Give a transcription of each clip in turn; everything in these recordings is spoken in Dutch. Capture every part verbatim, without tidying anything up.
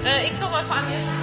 Uh, ik zal maar even aan je...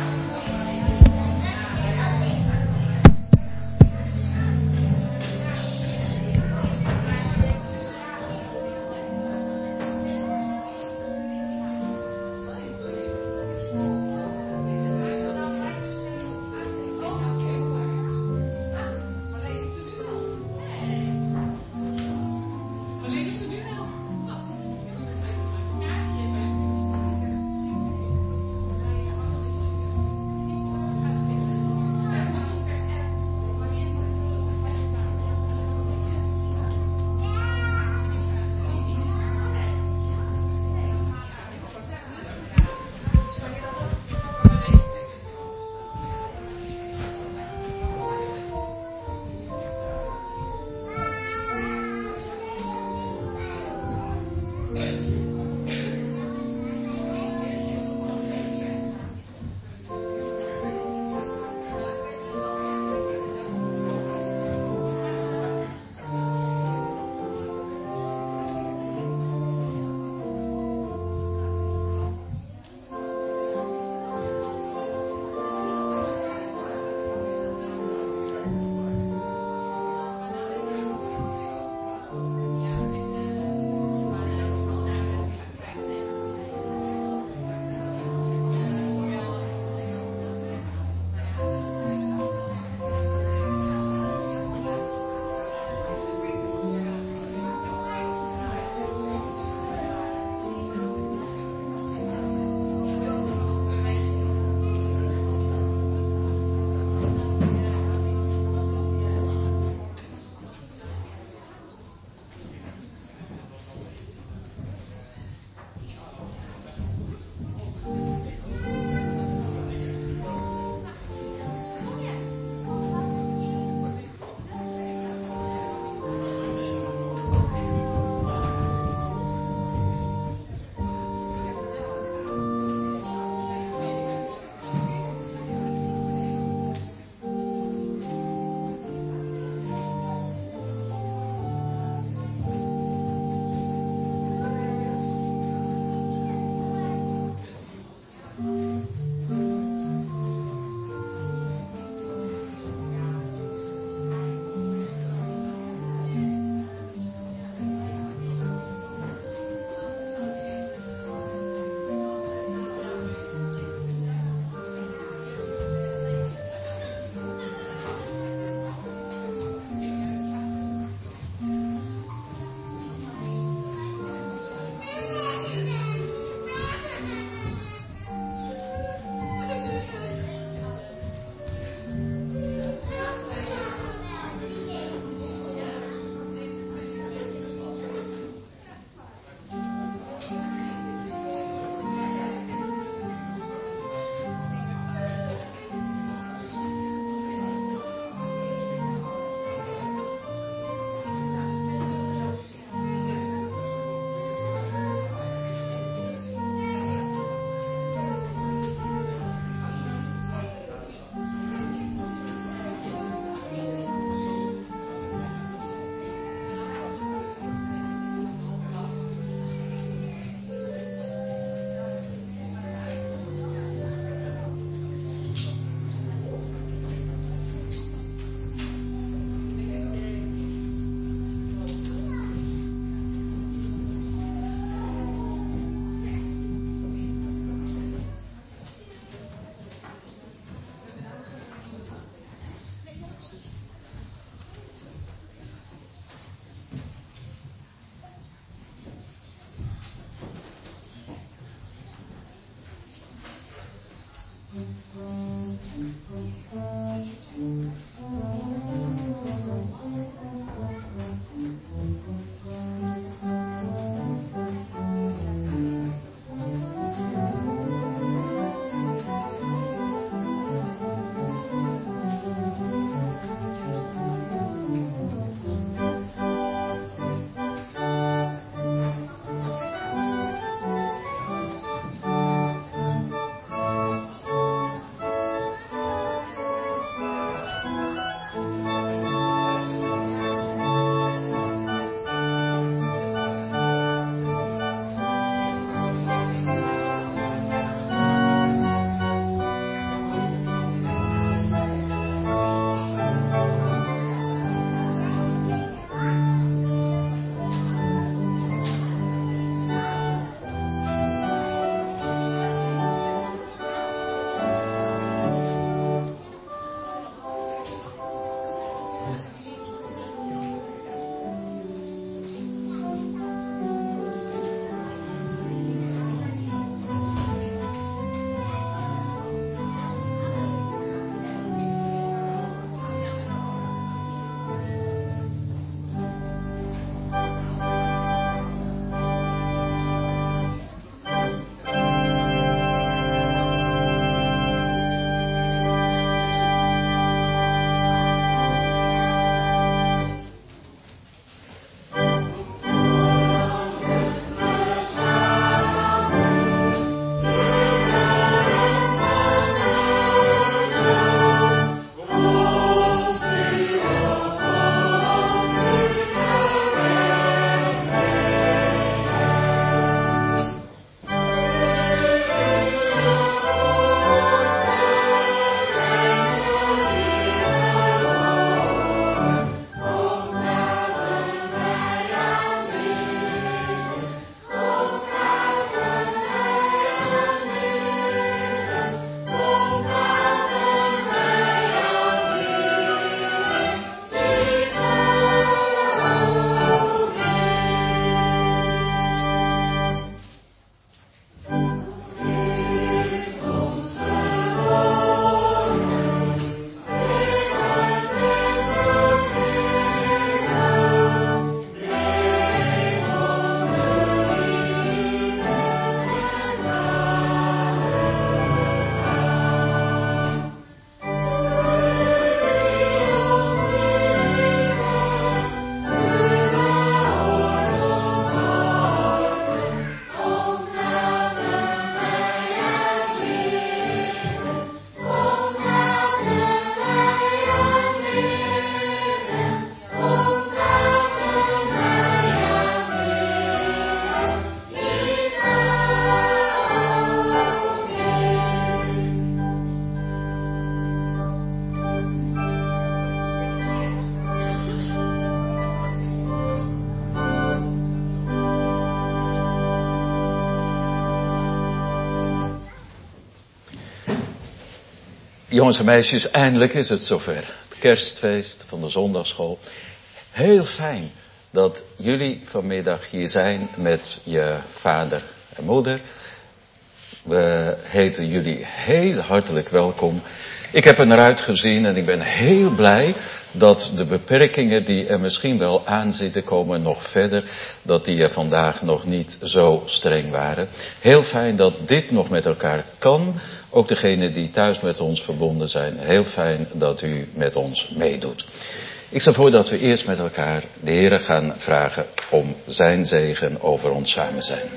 Jongens en meisjes, eindelijk is het zover. Het kerstfeest van de zondagschool. Heel fijn dat jullie vanmiddag hier zijn met je vader en moeder. We heten jullie heel hartelijk welkom. Ik heb er naar uitgezien en ik ben heel blij dat de beperkingen die er misschien wel aan zitten komen nog verder, dat die er vandaag nog niet zo streng waren. Heel fijn dat dit nog met elkaar kan. Ook degenen die thuis met ons verbonden zijn, heel fijn dat u met ons meedoet. Ik stel voor dat we eerst met elkaar de Heere gaan vragen om zijn zegen over ons samen zijn.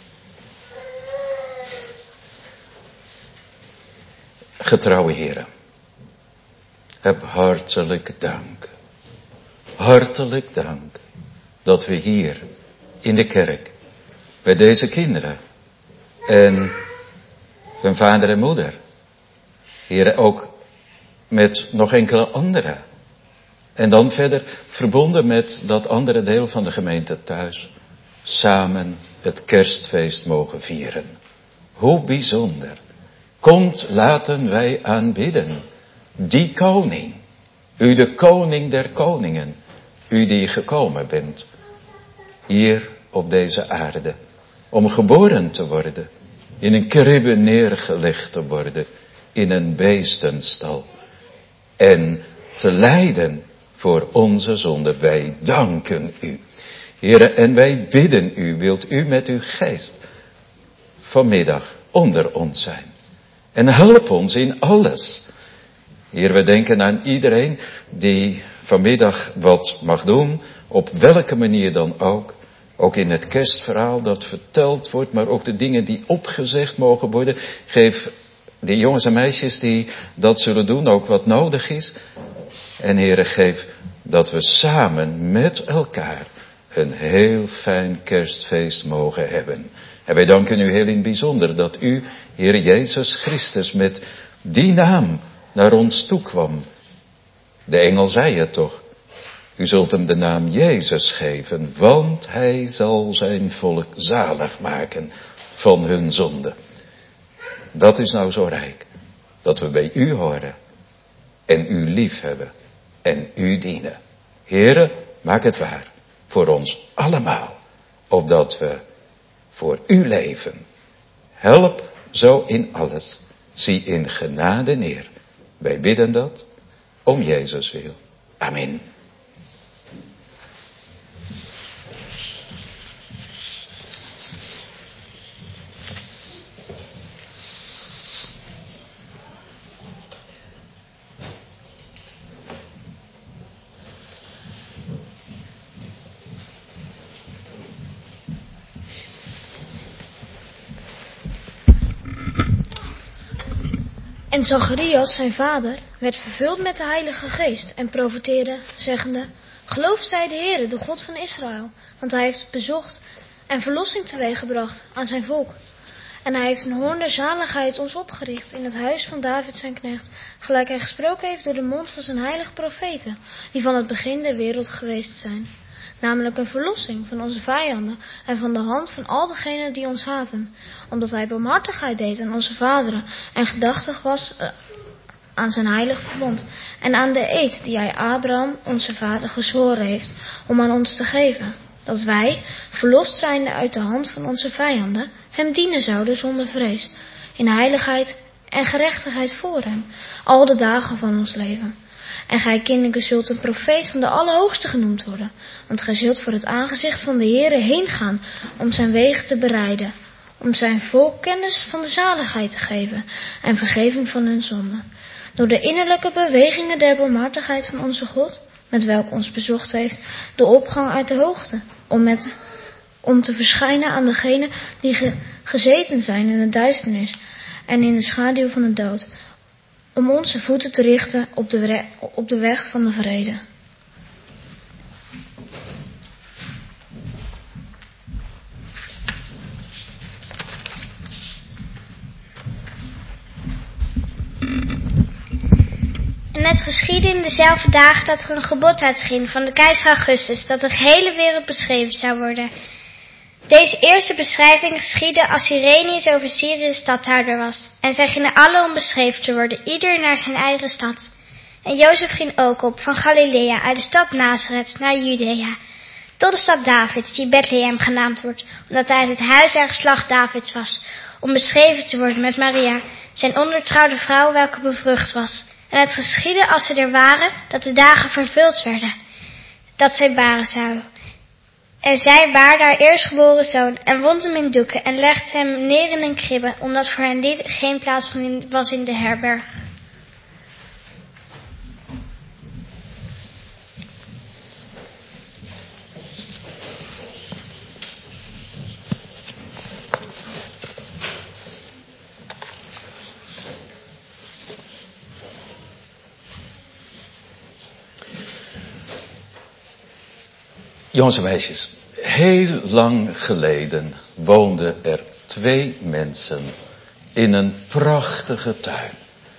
Getrouwe Heere, heb hartelijk dank, hartelijk dank dat we hier in de kerk bij deze kinderen en hun vader en moeder, Heere, ook met nog enkele anderen en dan verder verbonden met dat andere deel van de gemeente thuis, samen het kerstfeest mogen vieren. Hoe bijzonder. Komt, laten wij aanbidden. Die koning. U de koning der koningen. U die gekomen bent. Hier op deze aarde. Om geboren te worden. In een kribbe neergelegd te worden. In een beestenstal. En te lijden voor onze zonde. Wij danken u. Heere, en wij bidden u. Wilt u met uw geest vanmiddag onder ons zijn. En help ons in alles. Heer, we denken aan iedereen die vanmiddag wat mag doen. Op welke manier dan ook. Ook in het kerstverhaal dat verteld wordt. Maar ook de dingen die opgezegd mogen worden. Geef die jongens en meisjes die dat zullen doen ook wat nodig is. En Heere, geef dat we samen met elkaar een heel fijn kerstfeest mogen hebben. En wij danken u heel in het bijzonder dat u, Heer Jezus Christus, met die naam naar ons toe kwam. De engel zei het toch. U zult hem de naam Jezus geven, want hij zal zijn volk zalig maken van hun zonde. Dat is nou zo rijk, dat we bij u horen en u lief hebben en u dienen. Heere, maak het waar voor ons allemaal, opdat we voor uw leven. Help zo in alles. Zie in genade neer. Wij bidden dat om Jezus wil. Amen. En Zacharias, zijn vader, werd vervuld met de Heilige Geest en profeteerde, zeggende: Geloof zij de Heere, de God van Israël, want hij heeft bezocht en verlossing teweeggebracht aan zijn volk. En hij heeft een hoorn der zaligheid ons opgericht in het huis van David zijn knecht, gelijk hij gesproken heeft door de mond van zijn heilige profeten, die van het begin der wereld geweest zijn. Namelijk een verlossing van onze vijanden en van de hand van al degenen die ons haten. Omdat hij barmhartigheid deed aan onze vaderen en gedachtig was aan zijn heilig verbond. En aan de eed die hij Abraham, onze vader, gezworen heeft om aan ons te geven. Dat wij, verlost zijnde uit de hand van onze vijanden, hem dienen zouden zonder vrees. In heiligheid en gerechtigheid voor hem, al de dagen van ons leven. En gij kinderen zult een profeet van de Allerhoogste genoemd worden. Want gij zult voor het aangezicht van de Heere heen gaan om zijn wegen te bereiden. Om zijn volk kennis van de zaligheid te geven en vergeving van hun zonden. Door de innerlijke bewegingen der barmhartigheid van onze God, met welke ons bezocht heeft, de opgang uit de hoogte. Om, met, om te verschijnen aan degenen die ge, gezeten zijn in de duisternis en in de schaduw van de dood. Om onze voeten te richten op de, op de weg van de vrede. En het geschiedde in dezelfde dagen dat er een gebod uitging van de keizer Augustus, dat de gehele wereld beschreven zou worden. Deze eerste beschrijving geschiedde als Cyrenius over Syrië stadhouder was. En zij gingen alle om beschreven te worden, ieder naar zijn eigen stad. En Jozef ging ook op, van Galilea, uit de stad Nazareth, naar Judea, tot de stad Davids, die Bethlehem genaamd wordt, omdat hij uit het huis en geslacht Davids was, om beschreven te worden met Maria, zijn ondertrouwde vrouw, welke bevrucht was. En het geschiedde als ze er waren, dat de dagen vervuld werden, dat zij baren zou. En zij baarde haar eerstgeboren zoon, en wond hem in doeken, en legde hem neer in een kribbe, omdat voor hen geen plaats was in de herberg. Jongens en meisjes, heel lang geleden woonden er twee mensen in een prachtige tuin.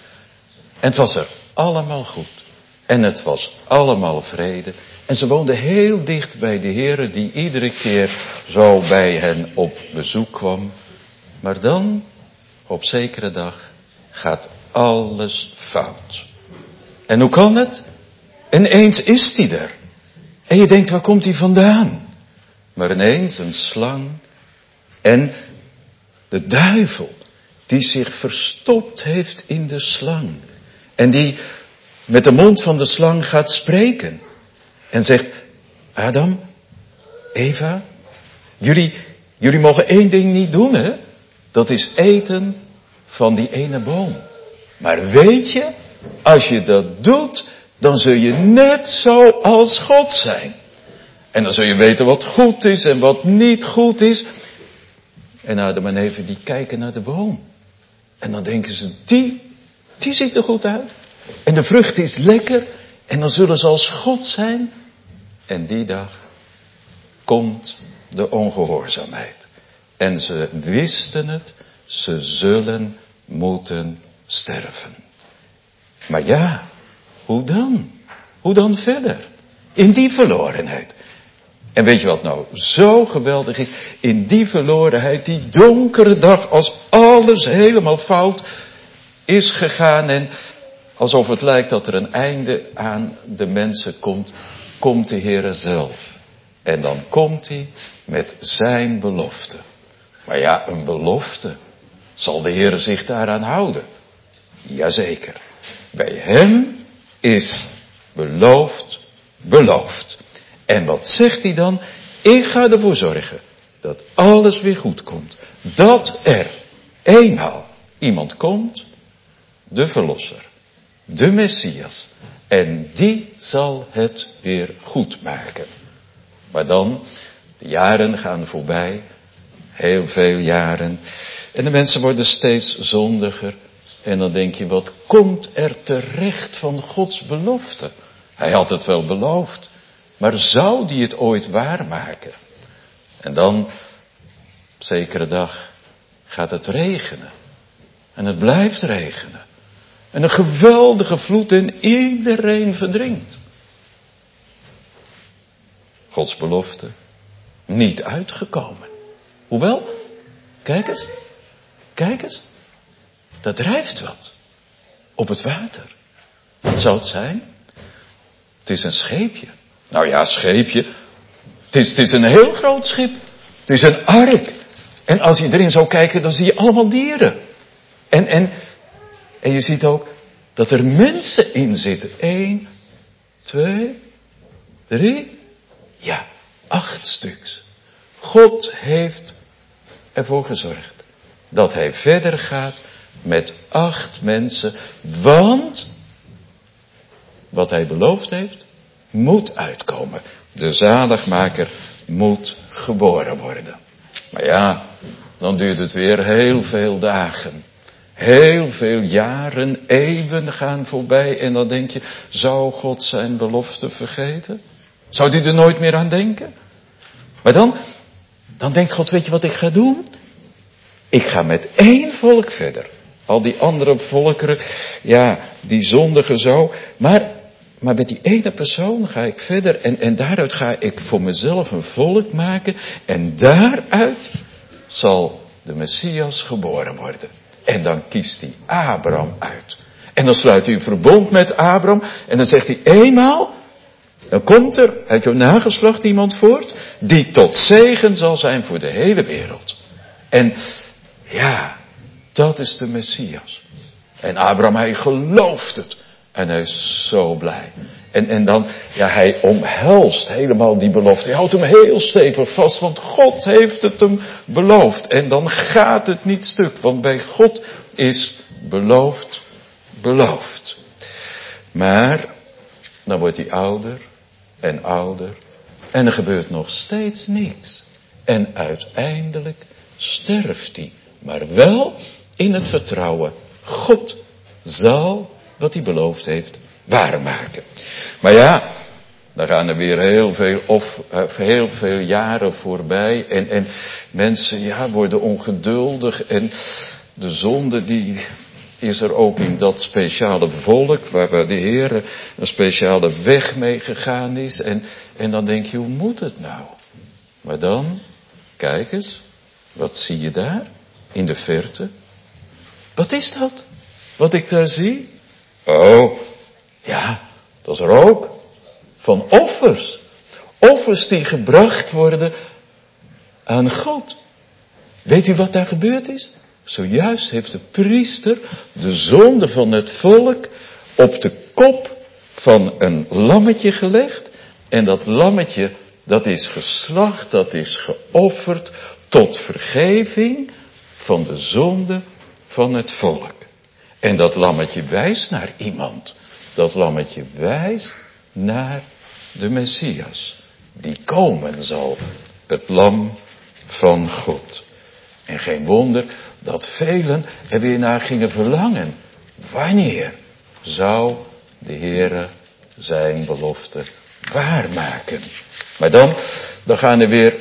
En het was er allemaal goed. En het was allemaal vrede. En ze woonden heel dicht bij de Heere die iedere keer zo bij hen op bezoek kwam. Maar dan, op zekere dag, gaat alles fout. En hoe kan het? Ineens is die er. En je denkt, waar komt hij vandaan? Maar ineens een slang en de duivel die zich verstopt heeft in de slang. En die met de mond van de slang gaat spreken. En zegt, Adam, Eva, jullie, jullie mogen één ding niet doen, hè? Dat is eten van die ene boom. Maar weet je, als je dat doet, dan zul je net zo als God zijn. En dan zul je weten wat goed is en wat niet goed is. En Adam en Eva die kijken naar de boom. En dan denken ze, die, die ziet er goed uit. En de vrucht is lekker. En dan zullen ze als God zijn. En die dag komt de ongehoorzaamheid. En ze wisten het, ze zullen moeten sterven. Maar ja, hoe dan? Hoe dan verder? In die verlorenheid. En weet je wat nou zo geweldig is? In die verlorenheid, die donkere dag, als alles helemaal fout is gegaan en alsof het lijkt dat er een einde aan de mensen komt, komt de Heere zelf. En dan komt hij met zijn belofte. Maar ja, een belofte. Zal de Heere zich daaraan houden? Jazeker. Bij hem is beloofd, beloofd. En wat zegt hij dan? Ik ga ervoor zorgen dat alles weer goed komt. Dat er eenmaal iemand komt, de verlosser, de Messias. En die zal het weer goed maken. Maar dan, de jaren gaan voorbij, heel veel jaren. En de mensen worden steeds zondiger. En dan denk je, wat komt er terecht van Gods belofte? Hij had het wel beloofd. Maar zou die het ooit waarmaken? En dan, op zekere dag, gaat het regenen. En het blijft regenen. En een geweldige vloed en iedereen verdrinkt. Gods belofte niet uitgekomen. Hoewel, kijk eens, kijk eens. Dat drijft wat. Op het water. Wat zou het zijn? Het is een scheepje. Nou ja, scheepje. Het is, het is een heel groot schip. Het is een ark. En als je erin zou kijken, dan zie je allemaal dieren. En, en, en je ziet ook dat er mensen in zitten. Eén, twee, drie. Ja, acht stuks. God heeft ervoor gezorgd dat hij verder gaat met acht mensen. Want wat hij beloofd heeft, moet uitkomen. De zaligmaker moet geboren worden. Maar ja, dan duurt het weer heel veel dagen. Heel veel jaren, eeuwen gaan voorbij. En dan denk je, zou God zijn belofte vergeten? Zou hij er nooit meer aan denken? Maar dan, dan denkt God, weet je wat ik ga doen? Ik ga met één volk verder. Al die andere volkeren, ja, die zondigen zo. Maar maar met die ene persoon ga ik verder en, en daaruit ga ik voor mezelf een volk maken. En daaruit zal de Messias geboren worden. En dan kiest hij Abraham uit. En dan sluit hij een verbond met Abraham. En dan zegt hij eenmaal, dan komt er uit jouw nageslacht iemand voort, die tot zegen zal zijn voor de hele wereld. En ja, dat is de Messias. En Abraham, hij gelooft het. En hij is zo blij. En, en dan, ja, hij omhelst helemaal die belofte. Hij houdt hem heel stevig vast, want God heeft het hem beloofd. En dan gaat het niet stuk, want bij God is beloofd, beloofd. Maar, dan wordt hij ouder en ouder. En er gebeurt nog steeds niks. En uiteindelijk sterft hij. Maar wel in het vertrouwen. God zal wat hij beloofd heeft waarmaken. Maar ja, dan gaan er weer heel veel, of, heel veel jaren voorbij. En, en mensen ja, worden ongeduldig. En de zonde die is er ook in dat speciale volk. Waar, waar de Heer een speciale weg mee gegaan is. En, en dan denk je, hoe moet het nou? Maar dan, kijk eens. Wat zie je daar? In de verte. Wat is dat? Wat ik daar zie? Oh, ja, dat is rook. Van offers. Offers die gebracht worden aan God. Weet u wat daar gebeurd is? Zojuist heeft de priester de zonde van het volk op de kop van een lammetje gelegd. En dat lammetje, dat is geslacht, dat is geofferd tot vergeving van de zonde van het volk. En dat lammetje wijst naar iemand. Dat lammetje wijst naar de Messias. Die komen zal. Het lam van God. En geen wonder dat velen er weer naar gingen verlangen. Wanneer zou de Heere zijn belofte waarmaken? Maar dan, dan gaan er weer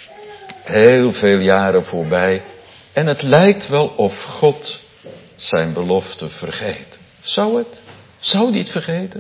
heel veel jaren voorbij. En het lijkt wel of God zijn belofte vergeet. Zou het? Zou die het vergeten?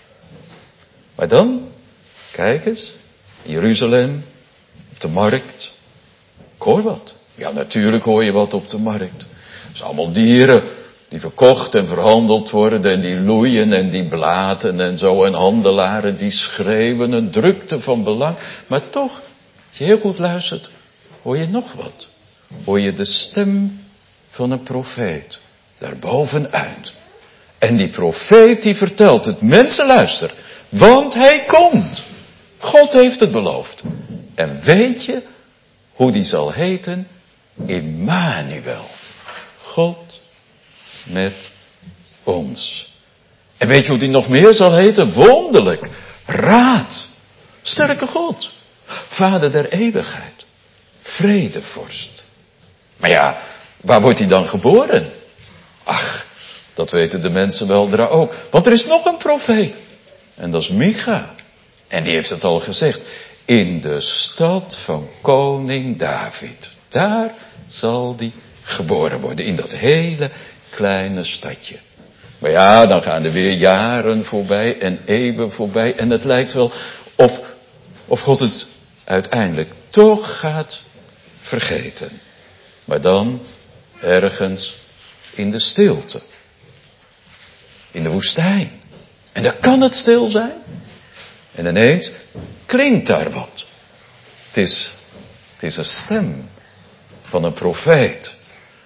Maar dan, kijk eens, Jeruzalem, op de markt. Ik hoor wat. Ja, natuurlijk hoor je wat op de markt. Het zijn allemaal dieren die verkocht en verhandeld worden en die loeien en die blaten en zo. En handelaren die schreeuwen, een drukte van belang. Maar toch, als je heel goed luistert, hoor je nog wat. Hoor je de stem van een profeet. Daarbovenuit. En die profeet die vertelt het. Mensen luister. Want hij komt. God heeft het beloofd. En weet je hoe die zal heten? Immanuel. God met ons. En weet je hoe die nog meer zal heten? Wonderlijk. Raad. Sterke God. Vader der eeuwigheid. Vredevorst. Maar ja, waar wordt hij dan geboren? Ach, dat weten de mensen weldra ook. Want er is nog een profeet. En dat is Micha. En die heeft het al gezegd. In de stad van koning David. Daar zal die geboren worden. In dat hele kleine stadje. Maar ja, dan gaan er weer jaren voorbij en eeuwen voorbij. En het lijkt wel of, of God het uiteindelijk toch gaat vergeten. Maar dan ergens in de stilte. In de woestijn. En dan kan het stil zijn. En ineens klinkt daar wat. Het is, het is een stem van een profeet.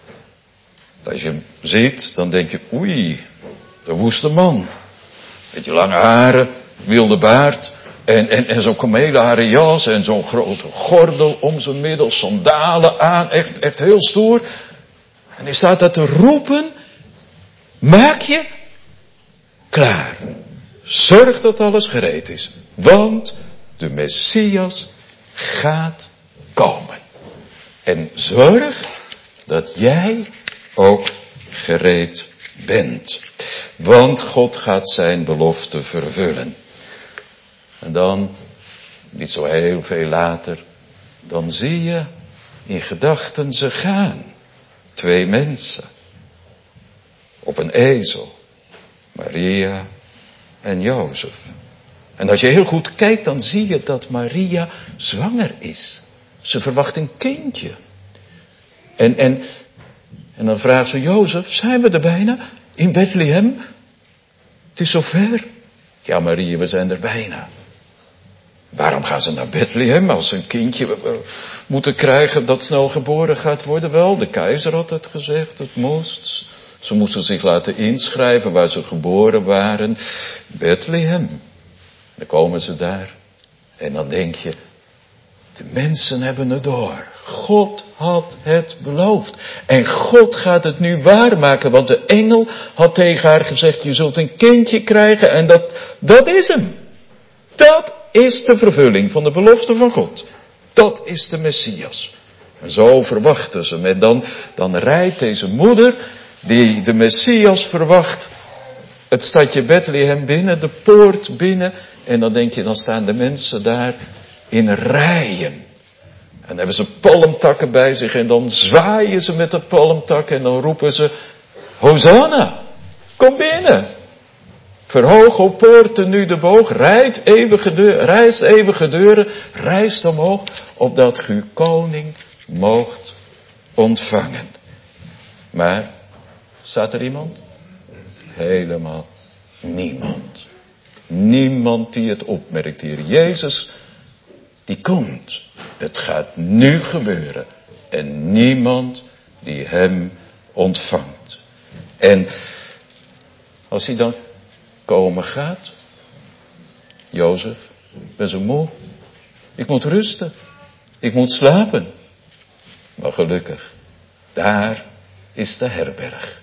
Als je hem ziet, dan denk je, oei, de woeste man. Beetje lange haren, wilde baard. En, en, en zo'n kamelenharen jas en zo'n grote gordel om zijn middel, sandalen aan. Echt, echt heel stoer. En hij staat daar te roepen. Maak je klaar. Zorg dat alles gereed is. Want de Messias gaat komen. En zorg dat jij ook gereed bent. Want God gaat zijn belofte vervullen. En dan, niet zo heel veel later, dan zie je in gedachten ze gaan. Twee mensen. Op een ezel. Maria en Jozef. En als je heel goed kijkt, dan zie je dat Maria zwanger is. Ze verwacht een kindje. En, en, en dan vraagt ze, Jozef, zijn we er bijna? In Bethlehem? Het is zover. Ja, Maria, we zijn er bijna. Waarom gaan ze naar Bethlehem als ze een kindje uh, moeten krijgen dat snel geboren gaat worden? Wel, de keizer had het gezegd, het moest. Ze moesten zich laten inschrijven waar ze geboren waren. Bethlehem. Dan komen ze daar. En dan denk je, de mensen hebben het door. God had het beloofd. En God gaat het nu waarmaken. Want de engel had tegen haar gezegd, je zult een kindje krijgen. En dat, dat is hem. Dat is de vervulling van de belofte van God. Dat is de Messias. En zo verwachten ze. En dan, dan rijdt deze moeder, die de Messias verwacht, het stadje Bethlehem binnen, de poort binnen. En dan denk je, dan staan de mensen daar in rijen. En dan hebben ze palmtakken bij zich en dan zwaaien ze met de palmtakken en dan roepen ze, Hosanna, kom binnen. Verhoog, o poorten, nu de boog, rijst eeuwige deuren, rijst eeuwige deuren, rijst omhoog, opdat u koning moogt ontvangen. Maar, staat er iemand? Helemaal niemand. Niemand die het opmerkt hier. Jezus, die komt. Het gaat nu gebeuren. En niemand die hem ontvangt. En als hij dan komen gaat. Jozef, ik ben zo moe. Ik moet rusten. Ik moet slapen. Maar gelukkig, daar is de herberg.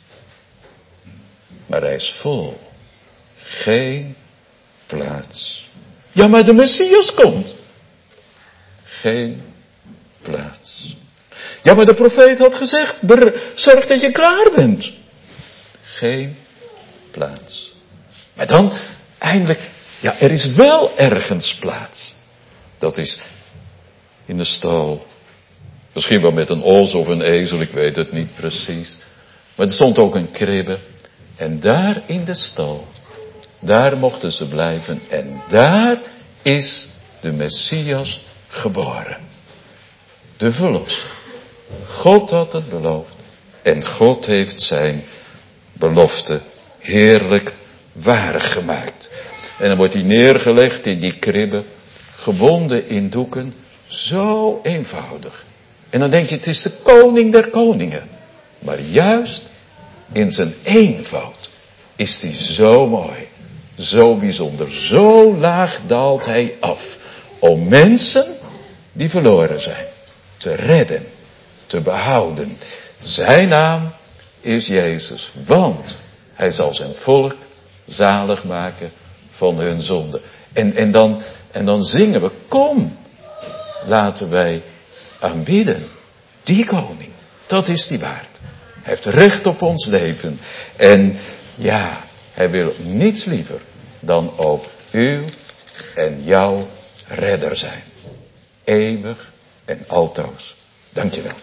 Maar hij is vol. Geen plaats. Ja, maar de Messias komt. Geen plaats. Ja, maar de profeet had gezegd, zorg dat je klaar bent. Geen plaats. Maar dan, eindelijk, ja, er is wel ergens plaats. Dat is in de stal. Misschien wel met een os of een ezel, ik weet het niet precies. Maar er stond ook een kribbe. En daar in de stal, daar mochten ze blijven. En daar is de Messias geboren. De verlosser. God had het beloofd. En God heeft zijn belofte heerlijk waargemaakt. En dan wordt hij neergelegd in die kribbe, gebonden in doeken, zo eenvoudig. En dan denk je, het is de koning der koningen. Maar juist in zijn eenvoud is hij zo mooi, zo bijzonder, zo laag daalt hij af. Om mensen die verloren zijn, te redden, te behouden. Zijn naam is Jezus, want hij zal zijn volk zalig maken van hun zonde. En, en, dan, en dan zingen we, kom, laten wij aanbidden. Die koning, dat is die waard. Hij heeft recht op ons leven. En ja, hij wil niets liever dan ook uw en jouw redder zijn. Eeuwig en altoos. Dankjewel.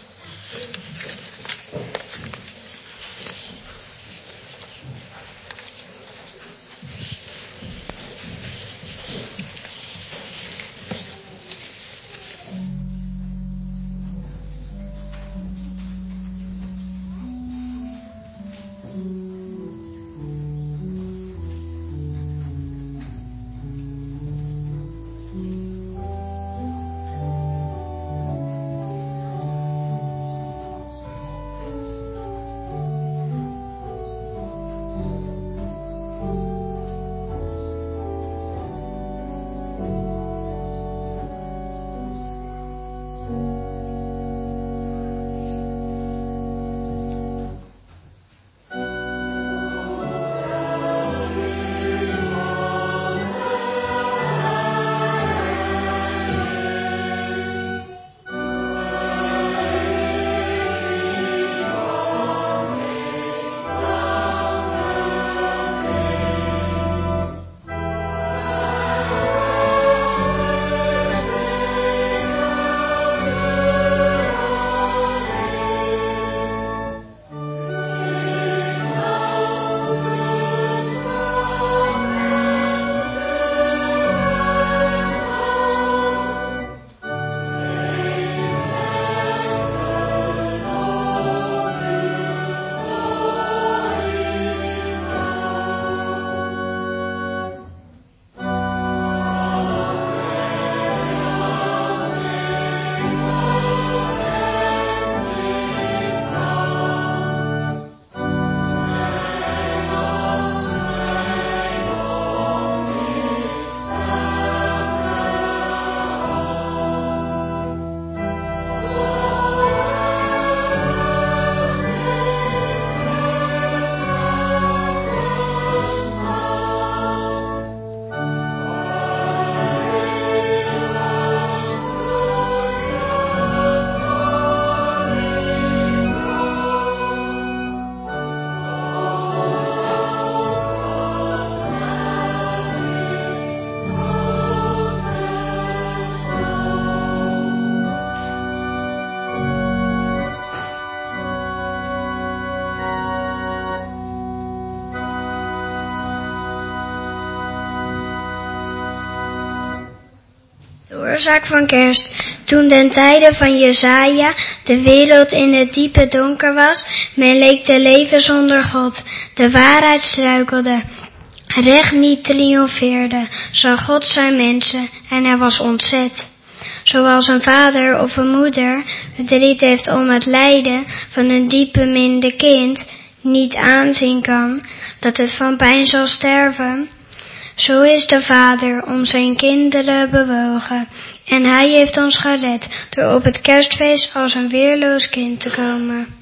oorzaak van kerst. Toen den tijde van Jesaja de wereld in het diepe donker was, men leek te leven zonder God. De waarheid struikelde, recht niet triomfeerde, zag God zijn mensen en hij was ontzet. Zoals een vader of een moeder verdriet heeft om het lijden van een diep beminde kind, niet aanzien kan dat het van pijn zal sterven. Zo is de vader om zijn kinderen bewogen. En hij heeft ons gered door op het kerstfeest als een weerloos kind te komen.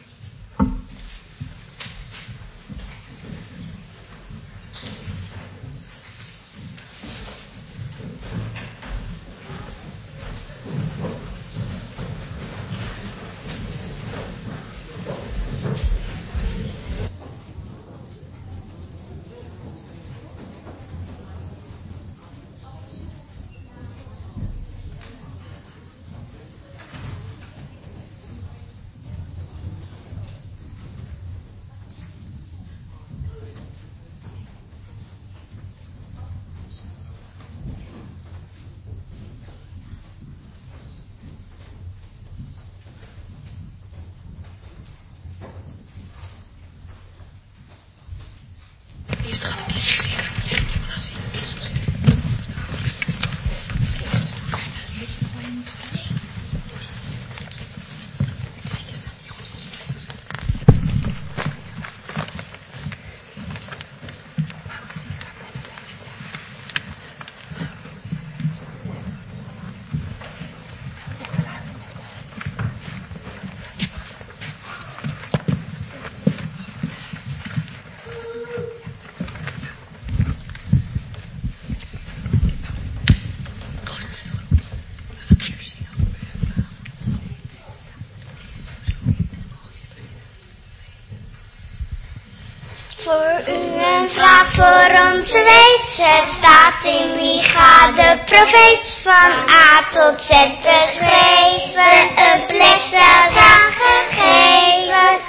Voor u een vraag voor ons weet. Het staat in Micha de profeet. Van A tot Z beschreven. Een plek zelfs aangegeven.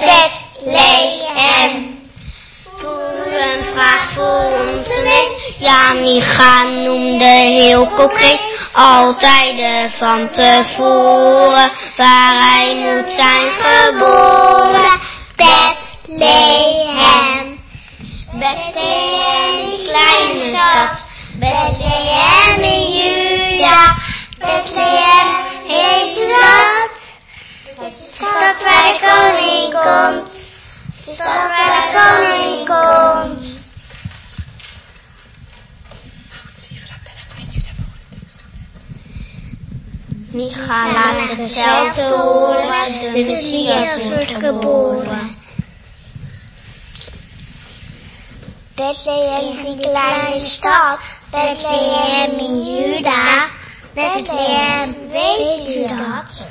Bethlehem. Voor u een vraag voor ons weet. Ja, Micha noemde heel concreet. Altijd van tevoren. Waar hij moet zijn geboren. Bethlehem. Bethlehem, die kleine stad. Bethlehem in Juda. Bethlehem heet u dat? De stad waar de koning komt. De stad waar de koning komt. Micha laat hetzelfde horen. De Messias wordt geboren. Bethlehem is een kleine stad. Bethlehem in Juda. Bethlehem, weet u dat?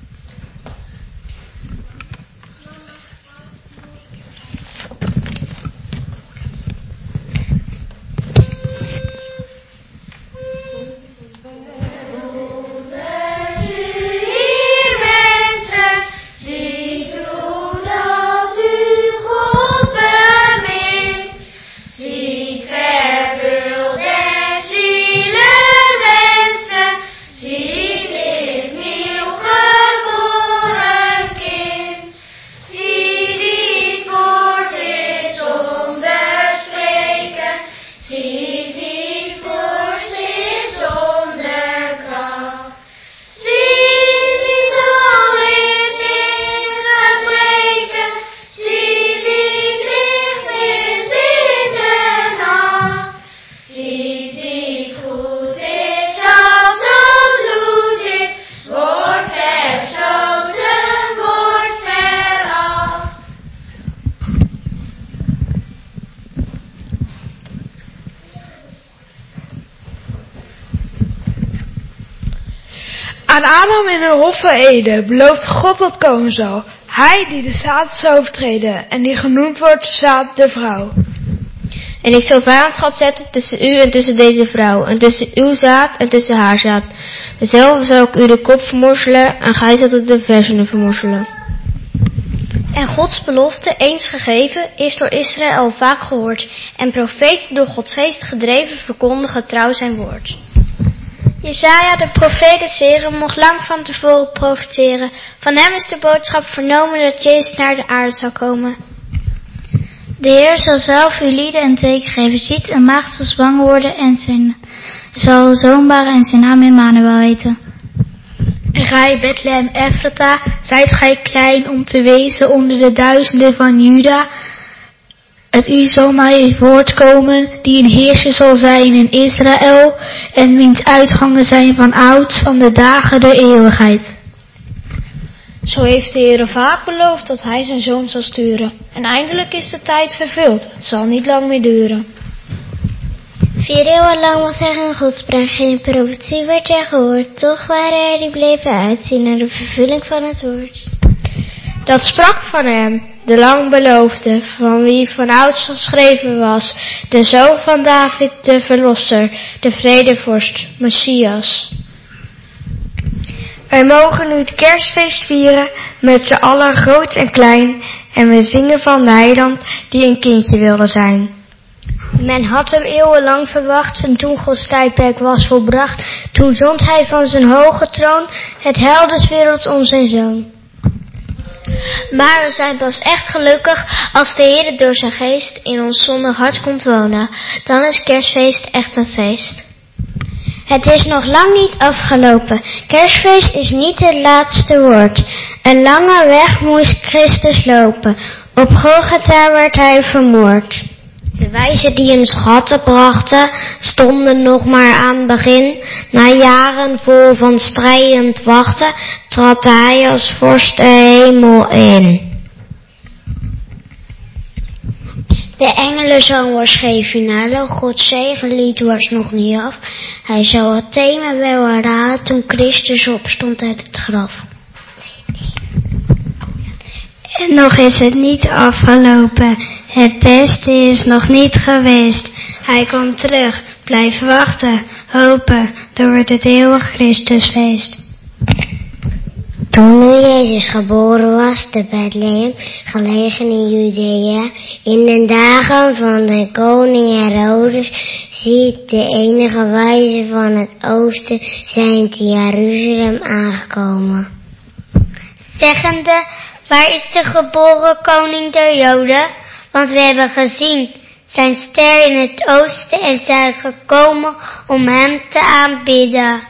Aan Adam in een hof van Eden belooft God dat komen zal. Hij die de zaad zal overtreden en die genoemd wordt zaad der vrouw. En ik zal vijandschap zetten tussen u en tussen deze vrouw, en tussen uw zaad en tussen haar zaad. Dezelfde zal ik u de kop vermorselen, en gij zult de versenen vermorselen. En Gods belofte, eens gegeven, is door Israël vaak gehoord. En profeten door Gods geest gedreven verkondigen trouw zijn woord. Jesaja, de profeet des Heren, mocht lang van tevoren profeteren. Van hem is de boodschap vernomen dat Jezus naar de aarde zal komen. De Heer zal zelf uw lieden een teken geven. Ziet, een maagd zal zwanger worden en zijn, zal een zoon baren en zijn naam Emmanuel heten. En gij, Bethlehem Ephrata, zijt gij klein om te wezen onder de duizenden van Juda. Uit u zal mij voortkomen, die een heerser zal zijn in Israël, en wiens uitgangen zijn van ouds, van de dagen der eeuwigheid. Zo heeft de Heer vaak beloofd dat hij zijn zoon zal sturen. En eindelijk is de tijd vervuld. Het zal niet lang meer duren. Vier eeuwen lang was er geen godspraak, geen profetie werd er gehoord. Toch waren er die bleven uitzien naar de vervulling van het woord. Dat sprak van hem, de lang beloofde, van wie van ouds geschreven was, de zoon van David, de verlosser, de vredevorst, Messias. Wij mogen nu het kerstfeest vieren, met z'n allen groot en klein, en we zingen van de heiland die een kindje wilde zijn. Men had hem eeuwenlang verwacht en toen Gods tijdperk was volbracht, toen zond hij van zijn hoge troon het heil des werelds om zijn zoon. Maar we zijn pas echt gelukkig als de Heer door zijn geest in ons zondig hart komt wonen. Dan is kerstfeest echt een feest. Het is nog lang niet afgelopen. Kerstfeest is niet het laatste woord. Een lange weg moest Christus lopen. Op Golgotha werd hij vermoord. De wijzen die hem schatten brachten, stonden nog maar aan het begin. Na jaren vol van strijdend wachten, trad hij als vorst de hemel in. De engelenzang was geen finale, Gods zegenlied was nog niet af. Hij zou het thema wel herhalen toen Christus opstond uit het graf. En nog is het niet afgelopen. Het beste is nog niet geweest. Hij komt terug. Blijf wachten, hopen. Dan wordt het eeuwig Christusfeest. Toen nu Jezus geboren was te Bethlehem, gelegen in Judea, in de dagen van de koning Herodes, ziet de enige wijze van het oosten zijn te Jeruzalem aangekomen. Zeggende, waar is de geboren koning der Joden? Want we hebben gezien zijn ster in het oosten en zijn gekomen om hem te aanbidden.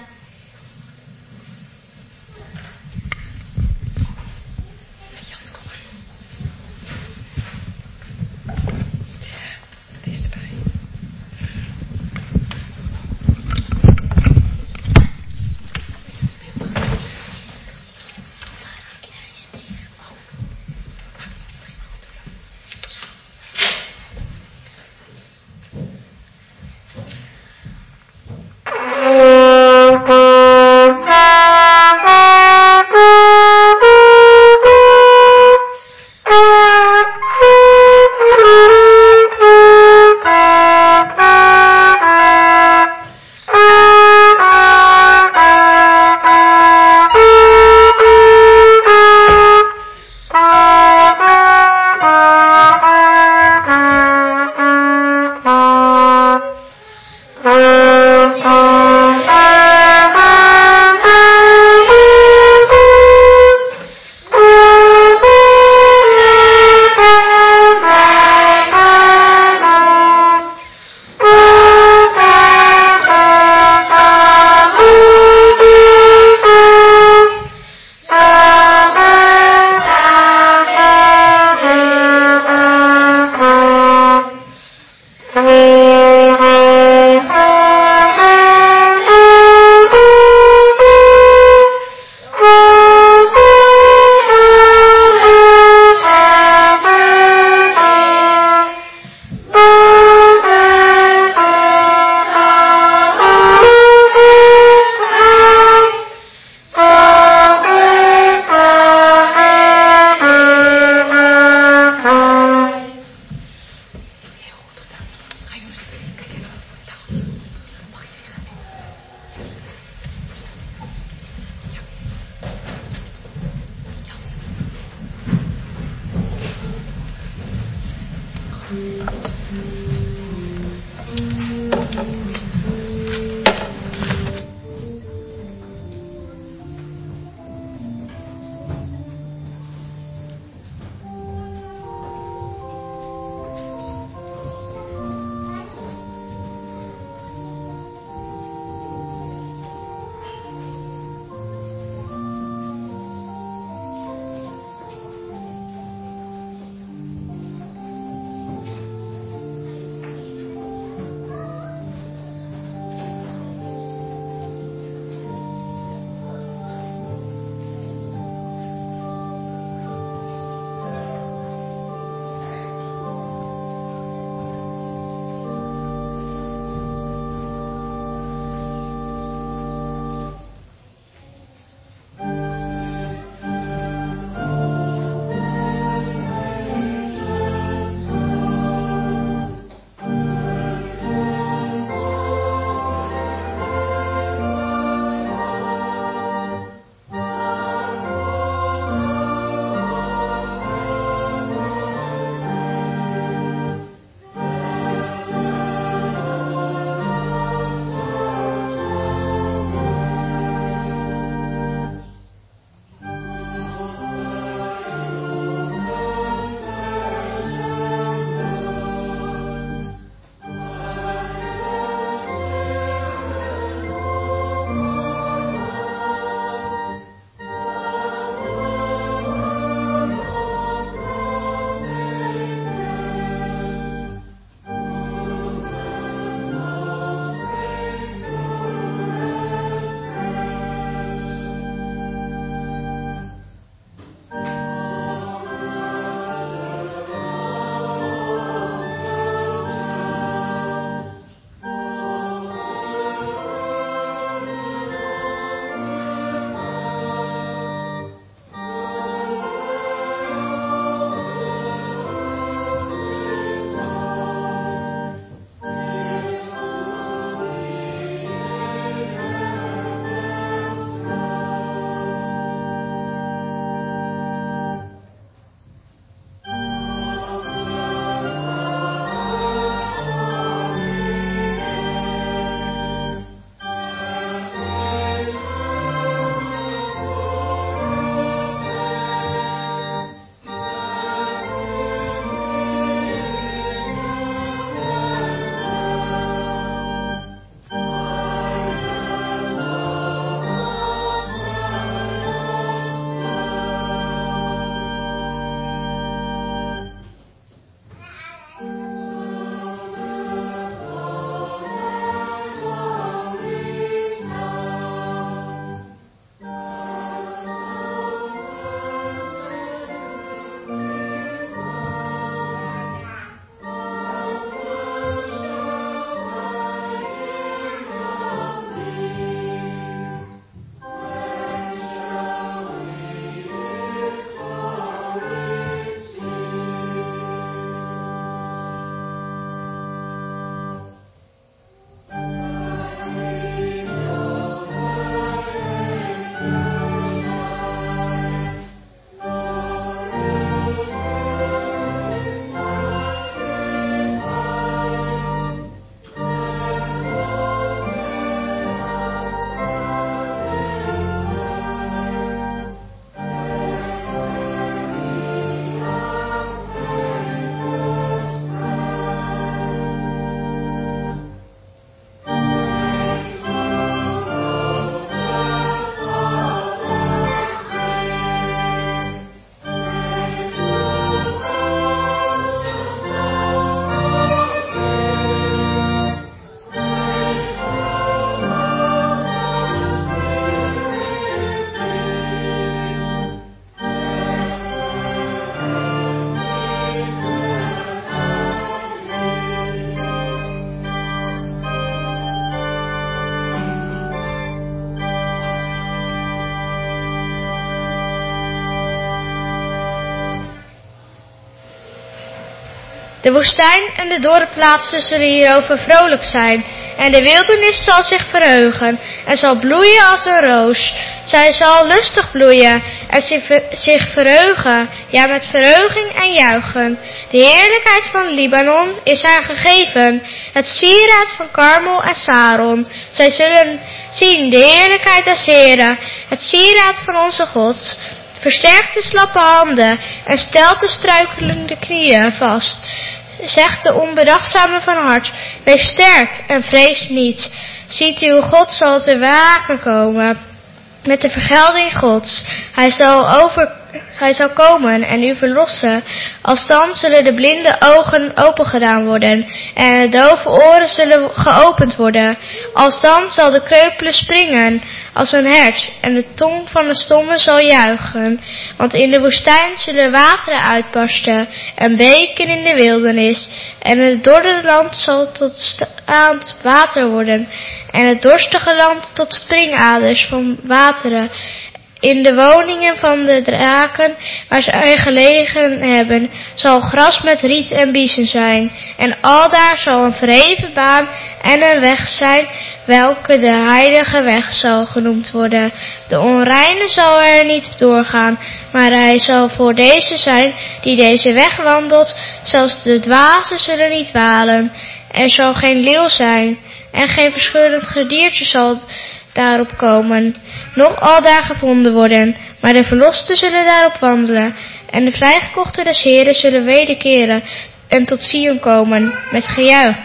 De woestijn en de dorre plaatsen zullen hierover vrolijk zijn. En de wildernis zal zich verheugen en zal bloeien als een roos. Zij zal lustig bloeien en zich verheugen, ja met verheuging en juichen. De heerlijkheid van Libanon is haar gegeven, het sieraad van Karmel en Saron. Zij zullen zien de heerlijkheid des Heren, het sieraad van onze God. Versterkt de slappe handen en stelt de struikelende knieën vast. Zegt de onbedachtzame van hart, wees sterk en vrees niet. Ziet uw God zal te waken komen met de vergelding Gods. Hij zal, over, hij zal komen en u verlossen. Alsdan zullen de blinde ogen opengedaan worden en de dove oren zullen geopend worden. Alsdan zal de kreupele springen als een hert en de tong van de stomme zal juichen. Want in de woestijn zullen wateren uitbarsten en beken in de wildernis. En het dorre land zal tot staand water worden en het dorstige land tot springaders van wateren. In de woningen van de draken, waar zij gelegen hebben, zal gras met riet en biezen zijn. En aldaar zal een verheven baan en een weg zijn, welke de heilige weg zal genoemd worden. De onreine zal er niet doorgaan, maar hij zal voor deze zijn die deze weg wandelt. Zelfs de dwazen zullen niet dwalen. Er zal geen leeuw zijn en geen verscheurend gediertje zal daarop komen, nog aldaar gevonden worden, maar de verlosten zullen daarop wandelen. En de vrijgekochten des Heren zullen wederkeren en tot Sion komen met gejuich.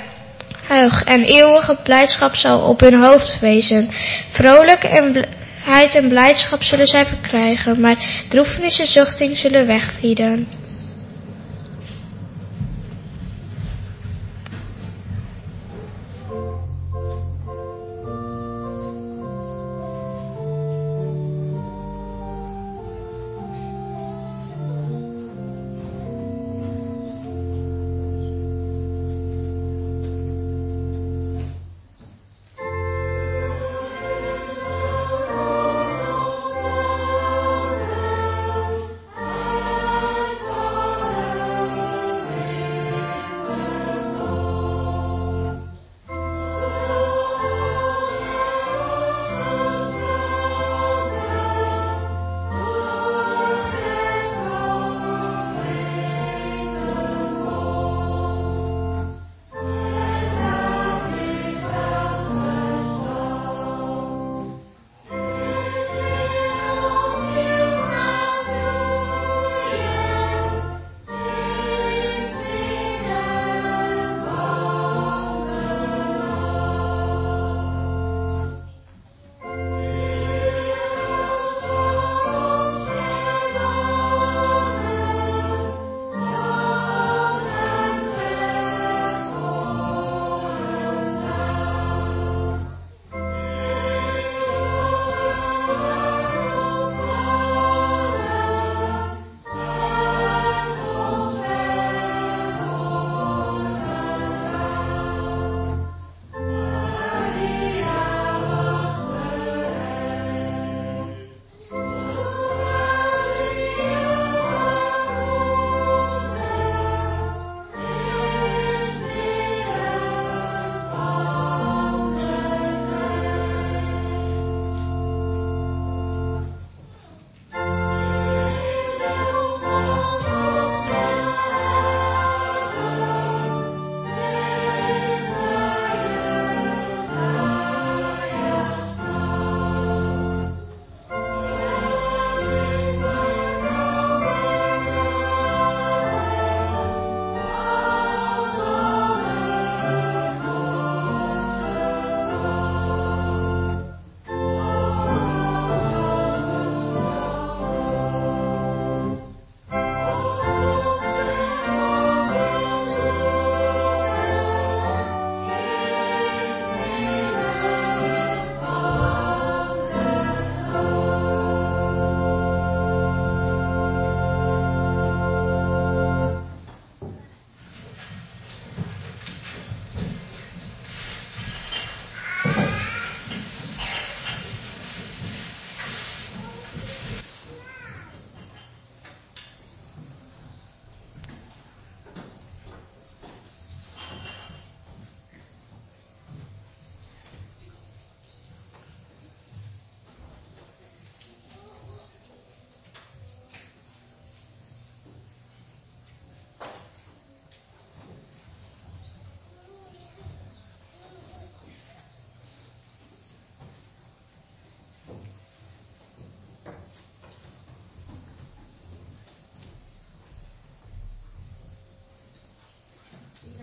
En eeuwige blijdschap zal op hun hoofd wezen. Vrolijkheid en blijdschap zullen zij verkrijgen, maar droefenis en zuchting zullen wegvlieden. Oh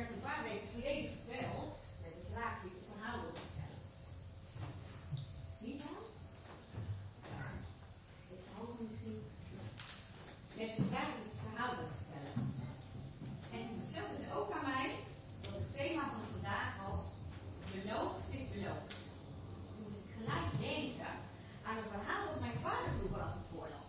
werd een paar weken geleden verteld met de vraag wie het verhaal wil vertellen. Niet dan? Ik hoop misschien met de vraag wie het verhaal wil vertellen. En toen vertelde ze ook aan mij dat het thema van vandaag was beloofd is beloofd. Toen moest ik gelijk denken aan een verhaal dat mijn vader vroeger altijd voorlas.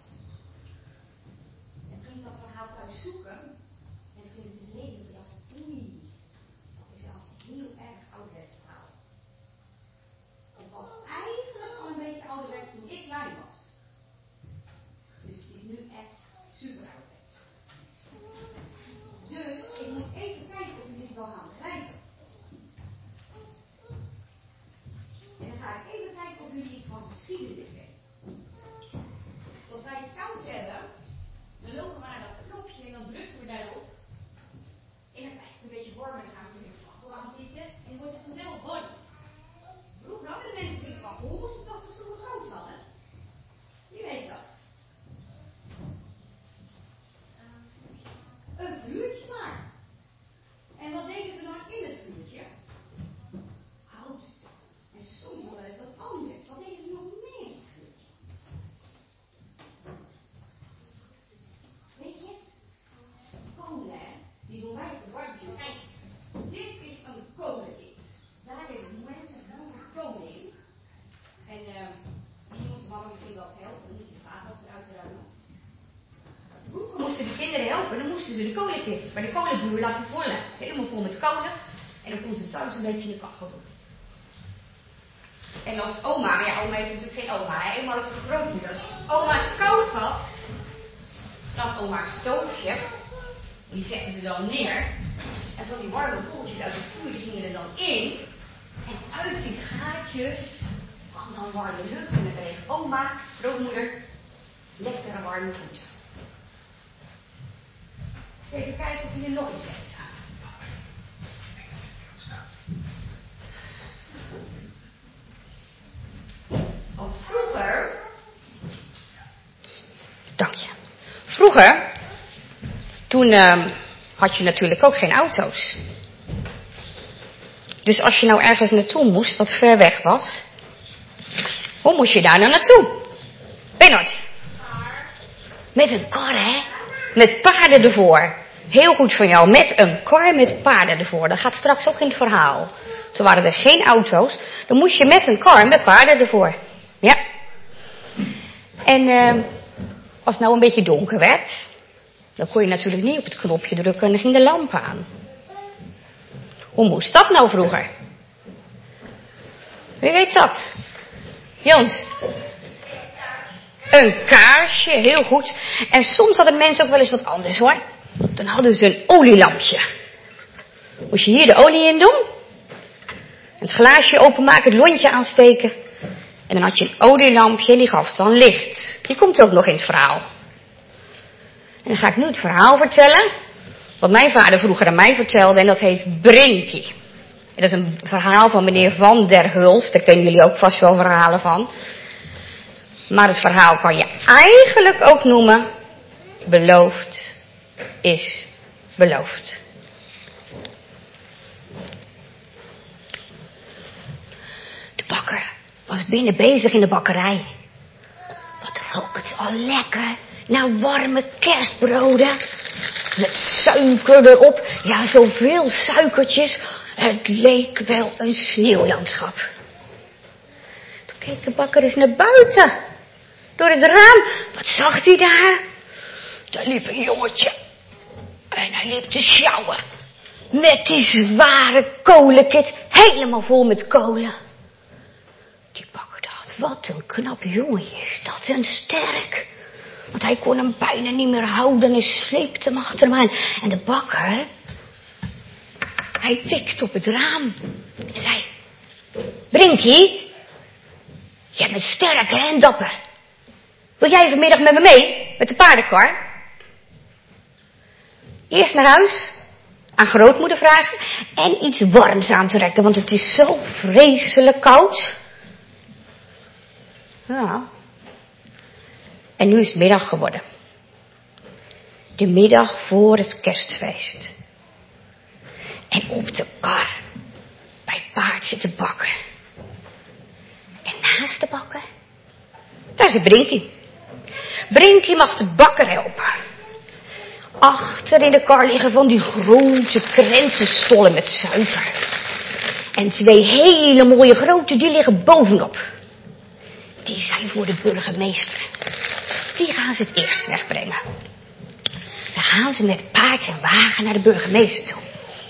En toen ging ik dat verhaal thuis zoeken en toen ging ik het lezen en toen dacht ik, oei, dat is wel een heel erg ouderwets verhaal. Het was eigenlijk al een beetje ouderwets toen ik klein was. Dus het is nu echt super ouderwets. Dus ik moet even kijken of jullie het wel gaan begrijpen. En dan ga ik even kijken of jullie iets van geschiedenis weten. Als wij het koud hebben, dan lopen we naar dat knopje en dan drukken we daarop. En dan krijg je het een beetje warm en dan gaan we in de kachel aan zitten en dan wordt het vanzelf warm. Vroeger hadden de mensen in de kachel, hoe moest het als ze vroeger koud hadden? Wie weet dat? Een vuurtje maar. En wat deden ze dan in het vuurtje? Hout. En soms wel eens wat anders. Wat deden ze nog meer in het vuurtje? Weet je het? Kolen, hè? Die doen wij op de barbecue. Kijk, dit is een kolenkit. Daar deden die mensen vroeger kolen in. En uh, die moeten mama misschien wel eens helpen. Dan moet je de vaatwas eruit ruimen. Vroeger moesten de kinderen helpen, dan moesten ze de kolenkit bij de kolenbuur laten vullen. Helemaal vol met kolen. En dan konden ze thuis een beetje in de kachel doen. En als oma, maar ja, oma heeft natuurlijk geen oma, hè? Oma heeft een grootmoeder. Als oma het koud had, dan had oma een stoofje. Die zetten ze dan neer. En van die warme kooltjes uit het vuur, die gingen er dan in. En uit die gaatjes kwam dan warme lucht. En dan kreeg oma, grootmoeder, lekkere warme voeten. Dus even kijken of jullie nog iets weten. Want vroeger... Dank je. Vroeger, toen uh, had je natuurlijk ook geen auto's. Dus als je nou ergens naartoe moest, wat ver weg was, hoe moest je daar nou naartoe? Bernard? Met een kar, hè? Met paarden ervoor. Heel goed van jou. Met een kar met paarden ervoor. Dat gaat straks ook in het verhaal. Toen waren er geen auto's. Dan moest je met een kar met paarden ervoor. Ja. En uh, als het nou een beetje donker werd, dan kon je natuurlijk niet op het knopje drukken en dan ging de lamp aan. Hoe moest dat nou vroeger? Wie weet dat? Jons? Een kaarsje, heel goed. En soms hadden mensen ook wel eens wat anders hoor. Dan hadden ze een olielampje. Moest je hier de olie in doen. Het glaasje openmaken, het lontje aansteken. En dan had je een olielampje en die gaf dan licht. Die komt ook nog in het verhaal. En dan ga ik nu het verhaal vertellen. Wat mijn vader vroeger aan mij vertelde. En dat heet Brinkie. En dat is een verhaal van meneer Van der Hulst. Daar kennen jullie ook vast wel verhalen van. Maar het verhaal kan je eigenlijk ook noemen. Beloofd is beloofd. De bakker was binnen bezig in de bakkerij. Wat rook het al lekker naar warme kerstbroden. Met suiker erop. Ja, zoveel suikertjes. Het leek wel een sneeuwlandschap. Toen keek de bakker eens naar buiten. Door het raam. Wat zag hij daar? Daar liep een jongetje. En hij liep te sjouwen. Met die zware kolenkit. Helemaal vol met kolen. Die bakker dacht, wat een knap jongetje is dat. En sterk. Want hij kon hem bijna niet meer houden. En sleepte hem achter hem aan. En de bakker, hij tikte op het raam. En zei, Brinkie, jij bent sterk hè, en dapper. Wil jij vanmiddag met me mee? Met de paardenkar? Eerst naar huis. Aan grootmoeder vragen. En iets warms aantrekken. Want het is zo vreselijk koud. Ja. En nu is het middag geworden. De middag voor het kerstfeest. En En op de kar, bij het paard zit de bakker. En naast de bakker, daar zit Brinkie. Brinkie mag de bakker helpen. Achter in de kar liggen van die grote krentenstollen met zuiver. En twee hele mooie grote, die liggen bovenop. Die zijn voor de burgemeester. Die gaan ze het eerst wegbrengen. Dan gaan ze met paard en wagen naar de burgemeester toe.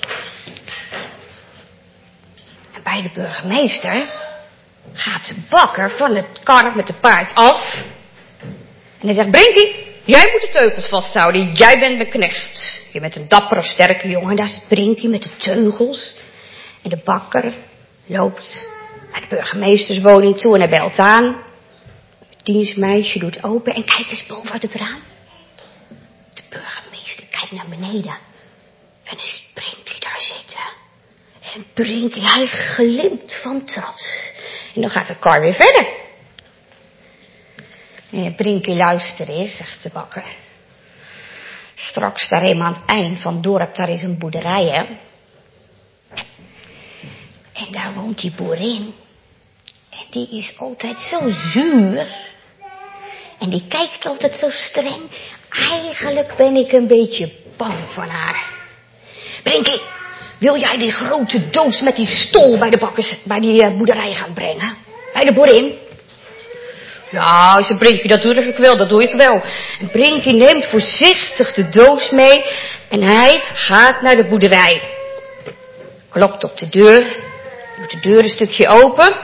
En bij de burgemeester gaat de bakker van het kar met de paard af. En hij zegt, Brinkie, jij moet de teugels vasthouden. Jij bent mijn knecht. Je bent een dappere, sterke jongen. En daar zit Brinkie met de teugels. En de bakker loopt naar de burgemeesterswoning toe en hij belt aan. Het dienstmeisje doet open en kijkt eens boven uit het raam. De burgemeester kijkt naar beneden. En dan ziet Brinkie daar zitten. En Brinkie, hij glimt van trots. En dan gaat de kar weer verder. En Brinkie, luister eens, zegt de bakker. Straks daar helemaal aan het eind van het dorp, daar is een boerderij, hè. En daar woont die boerin. En die is altijd zo zuur. En die kijkt altijd zo streng. Eigenlijk ben ik een beetje bang van haar. Brinkie, wil jij die grote doos met die stol bij de bakkers, bij die uh, boerderij gaan brengen? Bij de boerin? Ja, zei Brinkie, dat doe ik wel, dat doe ik wel. En Brinkie neemt voorzichtig de doos mee. En hij gaat naar de boerderij. Klopt op de deur. Doet de deur een stukje open.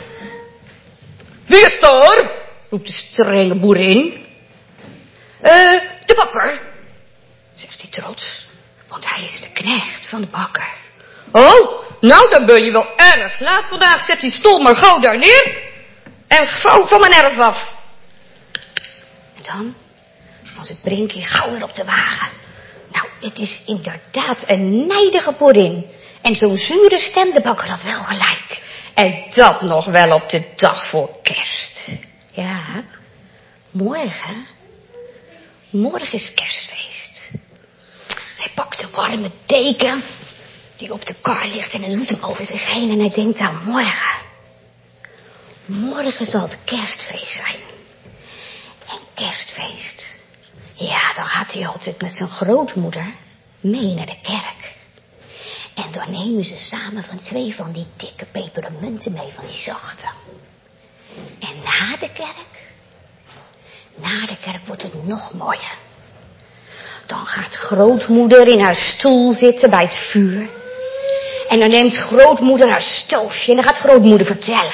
Wie is daar? Roept de strenge boerin. Eh, uh, de bakker, zegt hij trots. Want hij is de knecht van de bakker. Oh, nou dan ben je wel erg laat vandaag. Zet die stol maar gauw daar neer. En gauw van mijn erf af. En dan was het Brinkie gauw weer op de wagen. Nou, het is inderdaad een nijdige boerin. En zo'n zure stem, de bakker had wel gelijk. En dat nog wel op de dag voor kerst. Ja, morgen. Morgen is kerstfeest. Hij pakt de warme deken die op de kar ligt en hij doet hem over zich heen. En hij denkt aan morgen. Morgen zal het kerstfeest zijn. En kerstfeest. Ja, dan gaat hij altijd met zijn grootmoeder mee naar de kerk. En dan nemen ze samen van twee van die dikke pepermunten mee, van die zachte. En na de kerk, na de kerk wordt het nog mooier. Dan gaat grootmoeder in haar stoel zitten bij het vuur. En dan neemt grootmoeder haar stoofje en dan gaat grootmoeder vertellen.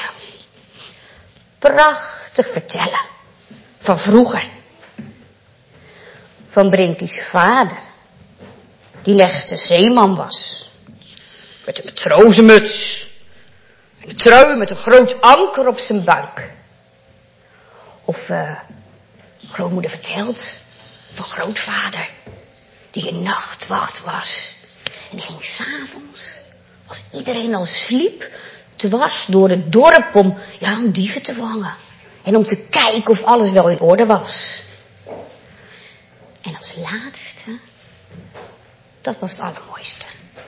Prachtig vertellen. Van vroeger. Van Brinkie's vader. Die een echte zeeman was. Met een matrozenmuts. En een trui met een groot anker op zijn buik. Of uh, grootmoeder vertelt van grootvader. Die een nachtwacht was. En die ging 's avonds, als iedereen al sliep, dwars door het dorp om, ja, om dieven te vangen. En om te kijken of alles wel in orde was. En als laatste, dat was het allermooiste.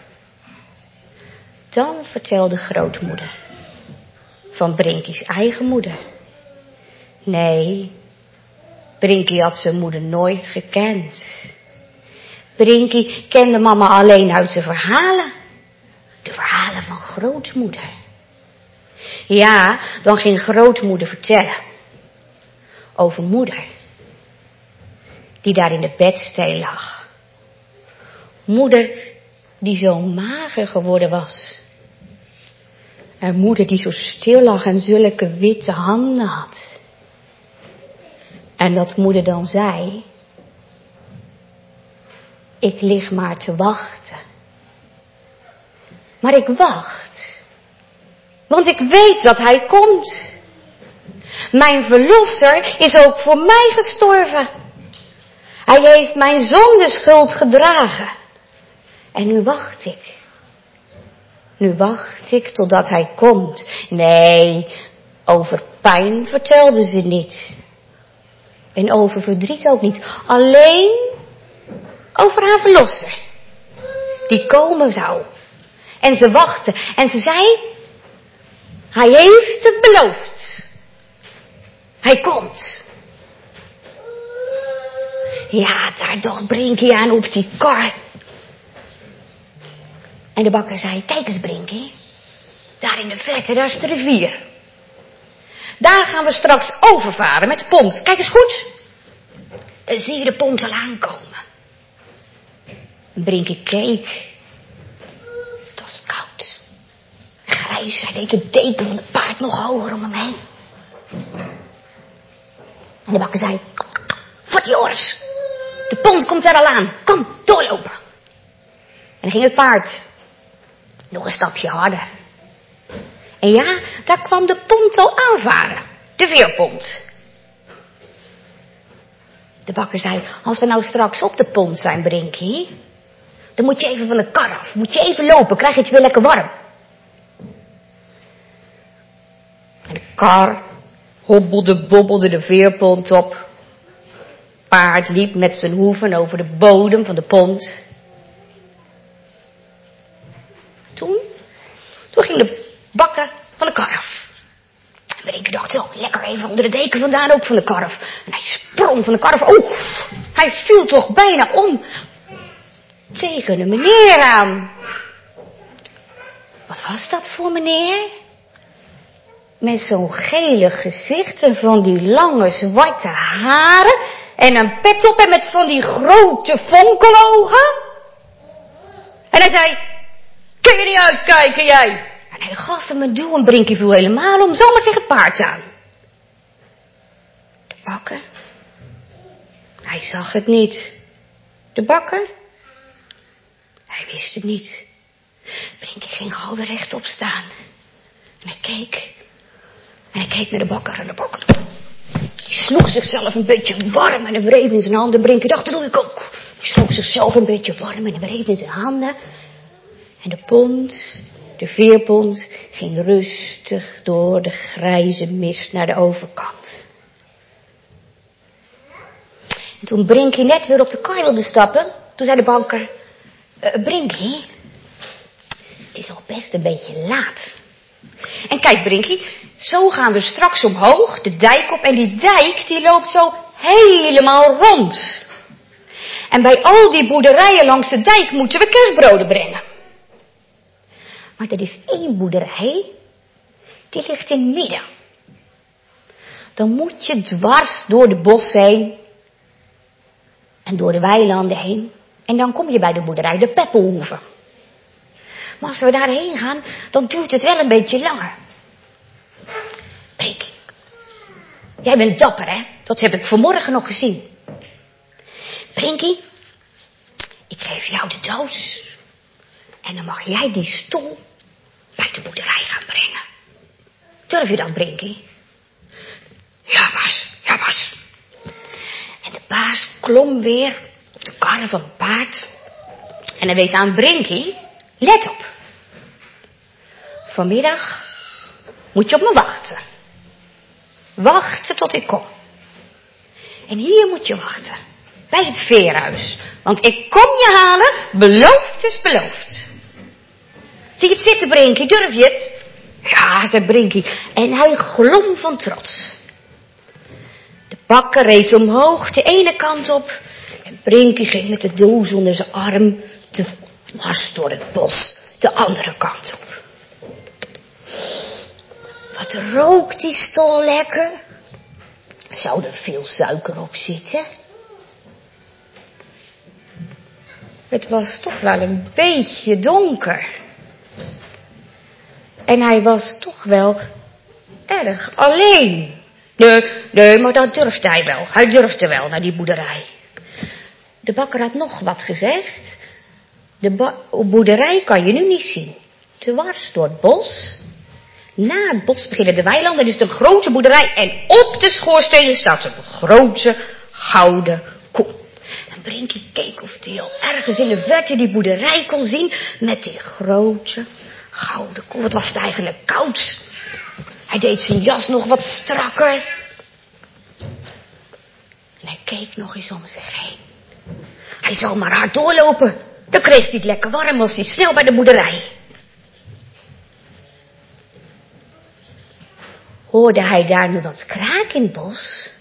Dan vertelde grootmoeder van Brinkie's eigen moeder. Nee, Brinkie had zijn moeder nooit gekend. Brinkie kende mama alleen uit de verhalen. De verhalen van grootmoeder. Ja, dan ging grootmoeder vertellen over moeder. Die daar in de bedstee lag. Moeder die zo mager geworden was. En moeder die zo stil lag en zulke witte handen had. En dat moeder dan zei: ik lig maar te wachten. Maar ik wacht. Want ik weet dat hij komt. Mijn verlosser is ook voor mij gestorven. Hij heeft mijn zondeschuld gedragen. En nu wacht ik. Nu wacht ik totdat hij komt. Nee, over pijn vertelde ze niet. En over verdriet ook niet. Alleen over haar verlosser. Die komen zou. En ze wachtte. En ze zei, hij heeft het beloofd. Hij komt. Ja, daar dacht Brinkie aan op die kar. En de bakker zei, kijk eens Brinkie. Daar in de verte, daar is de rivier. Daar gaan we straks overvaren met de pont. Kijk eens goed. Dan zie je de pont al aankomen. Brinkie keek. Het was koud. Grijs, hij deed de deken van het paard nog hoger om hem heen. En de bakker zei, vat je oors. De pont komt er al aan. Kom, doorlopen. En dan ging het paard nog een stapje harder. En ja, daar kwam de pont al aanvaren. De veerpont. De bakker zei, als we nou straks op de pont zijn, Brinkie, dan moet je even van de kar af. Moet je even lopen, krijg je het weer lekker warm. En de kar hobbelde, bobbelde de veerpont op. Paard liep met zijn hoeven over de bodem van de pont. Toen, toen ging de bakker van de kar af. En Brinkie dacht zo, lekker even onder de deken vandaan ook van de kar af. En hij sprong van de kar af. Oh, hij viel toch bijna om. Tegen een meneer aan. Wat was dat voor meneer? Met zo'n gele gezicht en van die lange zwarte haren. En een pet op en met van die grote fonkelogen. En hij zei, kun je niet uitkijken jij? En hij gaf hem een duw en Brinkie viel helemaal om, zomaar tegen het paard aan. De bakker, hij zag het niet. De bakker, hij wist het niet. Brinkie ging gauw weer rechtop staan. En hij keek. En hij keek naar de bakker en de bakker, die sloeg zichzelf een beetje warm en hij wreef in zijn handen. Brinkie dacht, dat doe ik ook. Hij sloeg zichzelf een beetje warm en hij wreef in zijn handen. En de pont, de veerpont, ging rustig door de grijze mist naar de overkant. En toen Brinkie net weer op de kar wilde stappen, toen zei de bakker, uh, Brinkie, het is al best een beetje laat. En kijk Brinkie, zo gaan we straks omhoog, de dijk op. En die dijk die loopt zo helemaal rond. En bij al die boerderijen langs de dijk moeten we kerstbroden brengen. Maar er is één boerderij, die ligt in het midden. Dan moet je dwars door de bossen heen. En door de weilanden heen. En dan kom je bij de boerderij, de Peppelhoeve. Maar als we daarheen gaan, dan duurt het wel een beetje langer. Brinkie, jij bent dapper, hè? Dat heb ik vanmorgen nog gezien. Brinkie, ik geef jou de doos. En dan mag jij die stoel bij de boerderij gaan brengen. Durf je dat, Brinkie? Ja, baas, ja, baas. En de baas klom weer op de karren van het paard. En hij wees aan Brinkie, let op. Vanmiddag moet je op me wachten. Wachten tot ik kom. En hier moet je wachten. Bij het veerhuis. Want ik kom je halen. Beloofd is beloofd. Zie je het zitten, Brinkie? Durf je het? Ja, zei Brinkie. En hij glom van trots. De bakker reed omhoog de ene kant op. En Brinkie ging met de doos onder zijn arm te dwars door het bos de andere kant op. Wat rookt die stol lekker? Zou er veel suiker op zitten? Het was toch wel een beetje donker. En hij was toch wel erg alleen. Nee, nee, maar dat durfde hij wel. Hij durfde wel naar die boerderij. De bakker had nog wat gezegd. De ba- boerderij kan je nu niet zien. Dwars door het bos. Na het bos beginnen de weilanden, dus de grote boerderij. En op de schoorsteen staat een grote gouden koe. En Brinkie keek of hij al ergens in de verte die boerderij kon zien. Met die grote gouden koe. Wat was het eigenlijk koud. Hij deed zijn jas nog wat strakker. En hij keek nog eens om zich heen. Hij zou maar hard doorlopen. Dan kreeg hij het lekker warm, was hij snel bij de boerderij. hoorde hij daar nu wat kraak in het bos.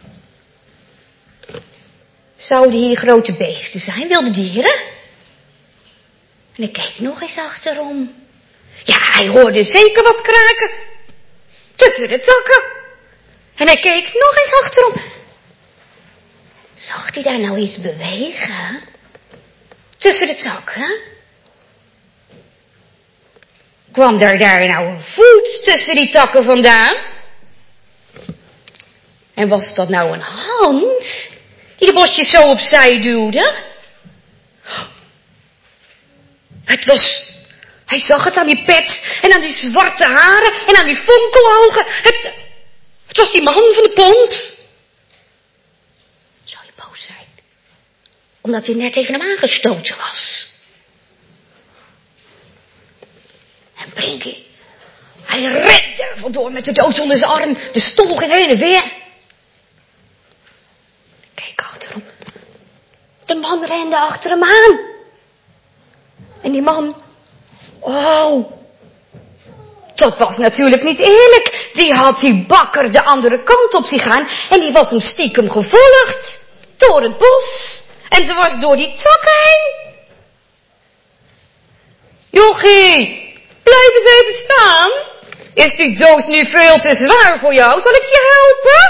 Zouden hier grote beesten zijn, wilde dieren? En hij keek nog eens achterom. Ja, hij hoorde zeker wat kraken. Tussen de takken. En hij keek nog eens achterom. Zag hij daar nou iets bewegen? Tussen de takken? Kwam daar daar nou een voet tussen die takken vandaan? En was dat nou een hand die de bosjes zo opzij duwde? Het was, hij zag het aan die pet en aan die zwarte haren en aan die fonkelogen. Het, het was die man van de pont. Zou je boos zijn? Omdat hij net tegen hem aangestoten was. En Brinkie, hij rende er vandoor met de doos onder zijn arm. De stoel ging heen en weer. Kijk achterom. De man rende achter hem aan. En die man, oh, dat was natuurlijk niet eerlijk. Die had die bakker de andere kant op zien gaan. En die was hem stiekem gevolgd. Door het bos. En ze was door die takken heen. Jochie, blijf eens even staan. Is die doos nu veel te zwaar voor jou? Zal ik je helpen?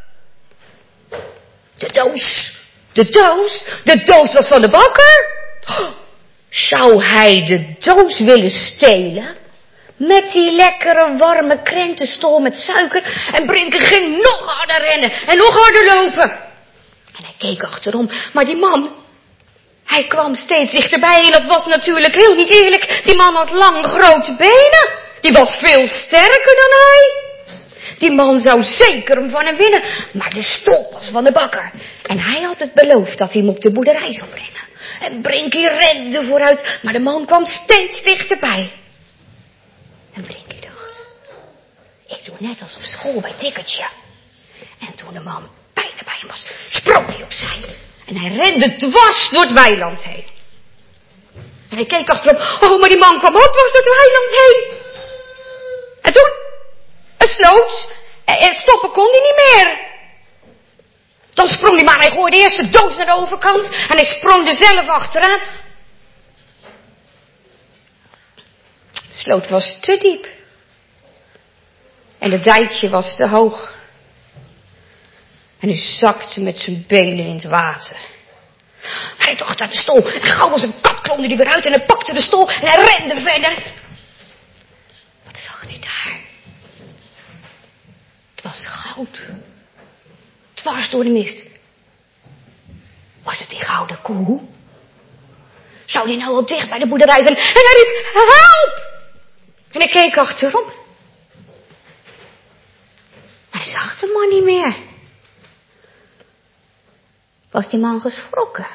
De doos. De doos. De doos was van de bakker. Zou hij de doos willen stelen? Met die lekkere warme krentenstol met suiker. En Brinkie ging nog harder rennen. En nog harder lopen. En hij keek achterom. Maar die man, hij kwam steeds dichterbij. En dat was natuurlijk heel niet eerlijk. Die man had lange grote benen. Die was veel sterker dan hij. Die man zou zeker hem van hem winnen. Maar de stol was van de bakker. En hij had het beloofd dat hij hem op de boerderij zou brengen. En Brinkie rende vooruit. Maar de man kwam steeds dichterbij. En Brinkie dacht, ik doe net als op school bij Tikkertje. En toen de man bijna bij hem was, sprong hij opzij. En hij rende dwars door het weiland heen. En hij keek achterom. Oh, maar die man kwam ook dwars door het weiland heen. En toen, een sloot. En stoppen kon hij niet meer. Dan sprong hij maar. Hij gooide eerst de doos naar de overkant. En hij sprong er zelf achteraan. De sloot was te diep. En het dijkje was te hoog. En hij zakte met zijn benen in het water. Maar hij dacht aan de stol. En gauw als een kat klomde hij weer uit. En hij pakte de stol. En hij rende verder. Wat zag hij daar? Het was goud. Dwars door de mist. Was het die gouden koe? Zou die nou al dicht bij de boerderij zijn? En hij riep, help! En hij keek achterom. Maar hij zag de man niet meer. Was die man geschrokken?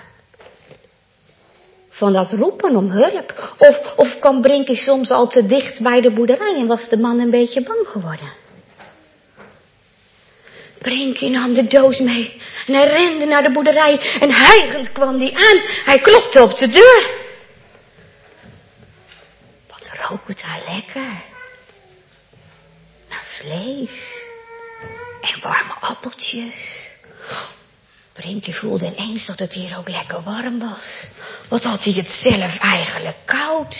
Van dat roepen om hulp? Of, of kwam Brinkie soms al te dicht bij de boerderij en was de man een beetje bang geworden? Brinkie nam de doos mee en hij rende naar de boerderij en hijgend kwam die aan. Hij klopte op de deur. Wat rook het daar lekker. Naar vlees en warme appeltjes. Brinkie voelde ineens dat het hier ook lekker warm was. Wat had hij het zelf eigenlijk koud.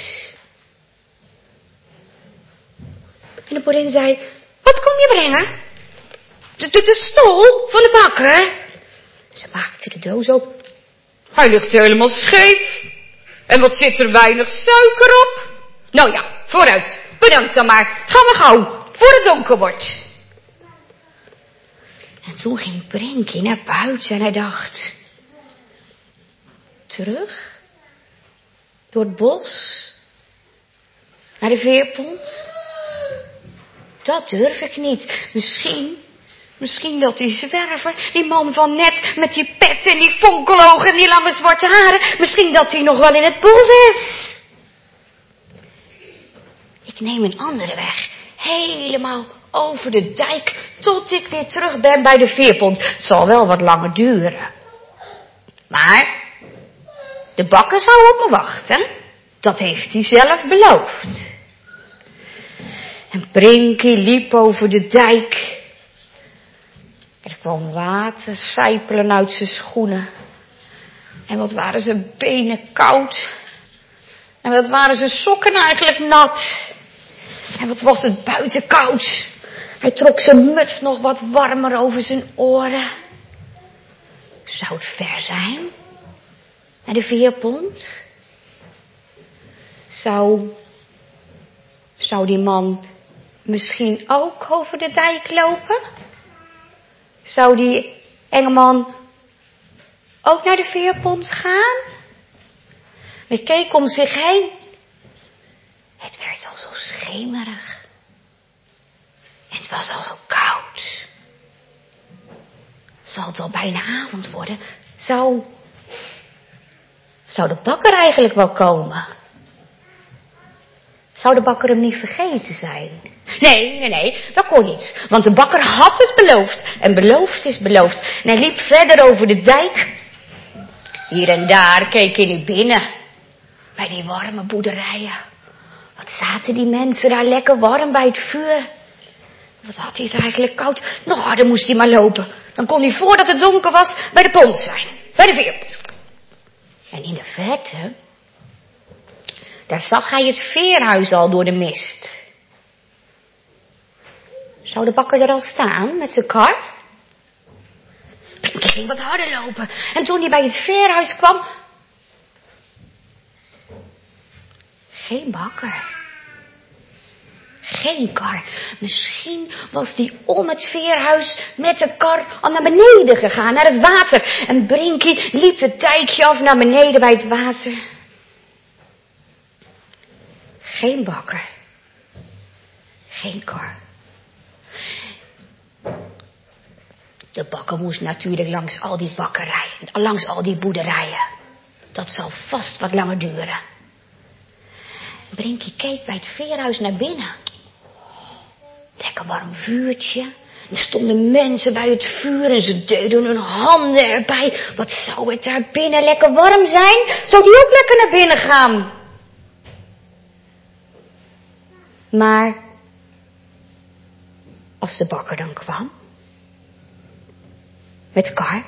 En de boerin zei, wat kom je brengen? De, de, de stol van de bakker. Ze maakte de doos open. Hij ligt helemaal scheef. En wat zit er weinig suiker op? Nou ja, vooruit. Bedankt dan maar. Gaan we gauw, voor het donker wordt. En toen ging Brinkie naar buiten en hij dacht, terug, door het bos, naar de veerpont. Dat durf ik niet. Misschien, misschien dat die zwerver, die man van net met die pet en die fonkelogen en die lange zwarte haren, misschien dat hij nog wel in het bos is. Ik neem een andere weg, helemaal over de dijk, tot ik weer terug ben bij de veerpont. Het zal wel wat langer duren. Maar de bakker zou op me wachten. Dat heeft hij zelf beloofd. En Brinkie liep over de dijk. Er kwam water sijpelen uit zijn schoenen. En wat waren zijn benen koud. En wat waren zijn sokken eigenlijk nat. En wat was het buiten koud. Hij trok zijn muts nog wat warmer over zijn oren. Zou het ver zijn? Naar de veerpont? Zou, zou die man misschien ook over de dijk lopen? Zou die enge man ook naar de veerpont gaan? Hij keek om zich heen. Het werd al zo schemerig. En het was al zo koud. Zal het wel bijna avond worden? Zou, zou de bakker eigenlijk wel komen? Zou de bakker hem niet vergeten zijn? Nee, nee, nee, dat kon niet. Want de bakker had het beloofd. En beloofd is beloofd. En hij liep verder over de dijk. Hier en daar keek hij naar binnen. Bij die warme boerderijen. Wat zaten die mensen daar lekker warm bij het vuur. Wat had hij het eigenlijk koud. Nog harder moest hij maar lopen. Dan kon hij voordat het donker was bij de pont zijn. Bij de veerpont. En in de verte, daar zag hij het veerhuis al door de mist. Zou de bakker er al staan met zijn kar? Hij ging wat harder lopen. En toen hij bij het veerhuis kwam, geen bakker. Geen kar. Misschien was die om het veerhuis met de kar al naar beneden gegaan, naar het water. En Brinkie liep het dijkje af naar beneden bij het water. Geen bakker. Geen kar. De bakker moest natuurlijk langs al die bakkerijen, langs al die boerderijen. Dat zal vast wat langer duren. Brinkie keek bij het veerhuis naar binnen. Lekker warm vuurtje. Er stonden mensen bij het vuur en ze deden hun handen erbij. Wat zou het daar binnen lekker warm zijn? Zou die ook lekker naar binnen gaan? Maar als de bakker dan kwam, met de kar,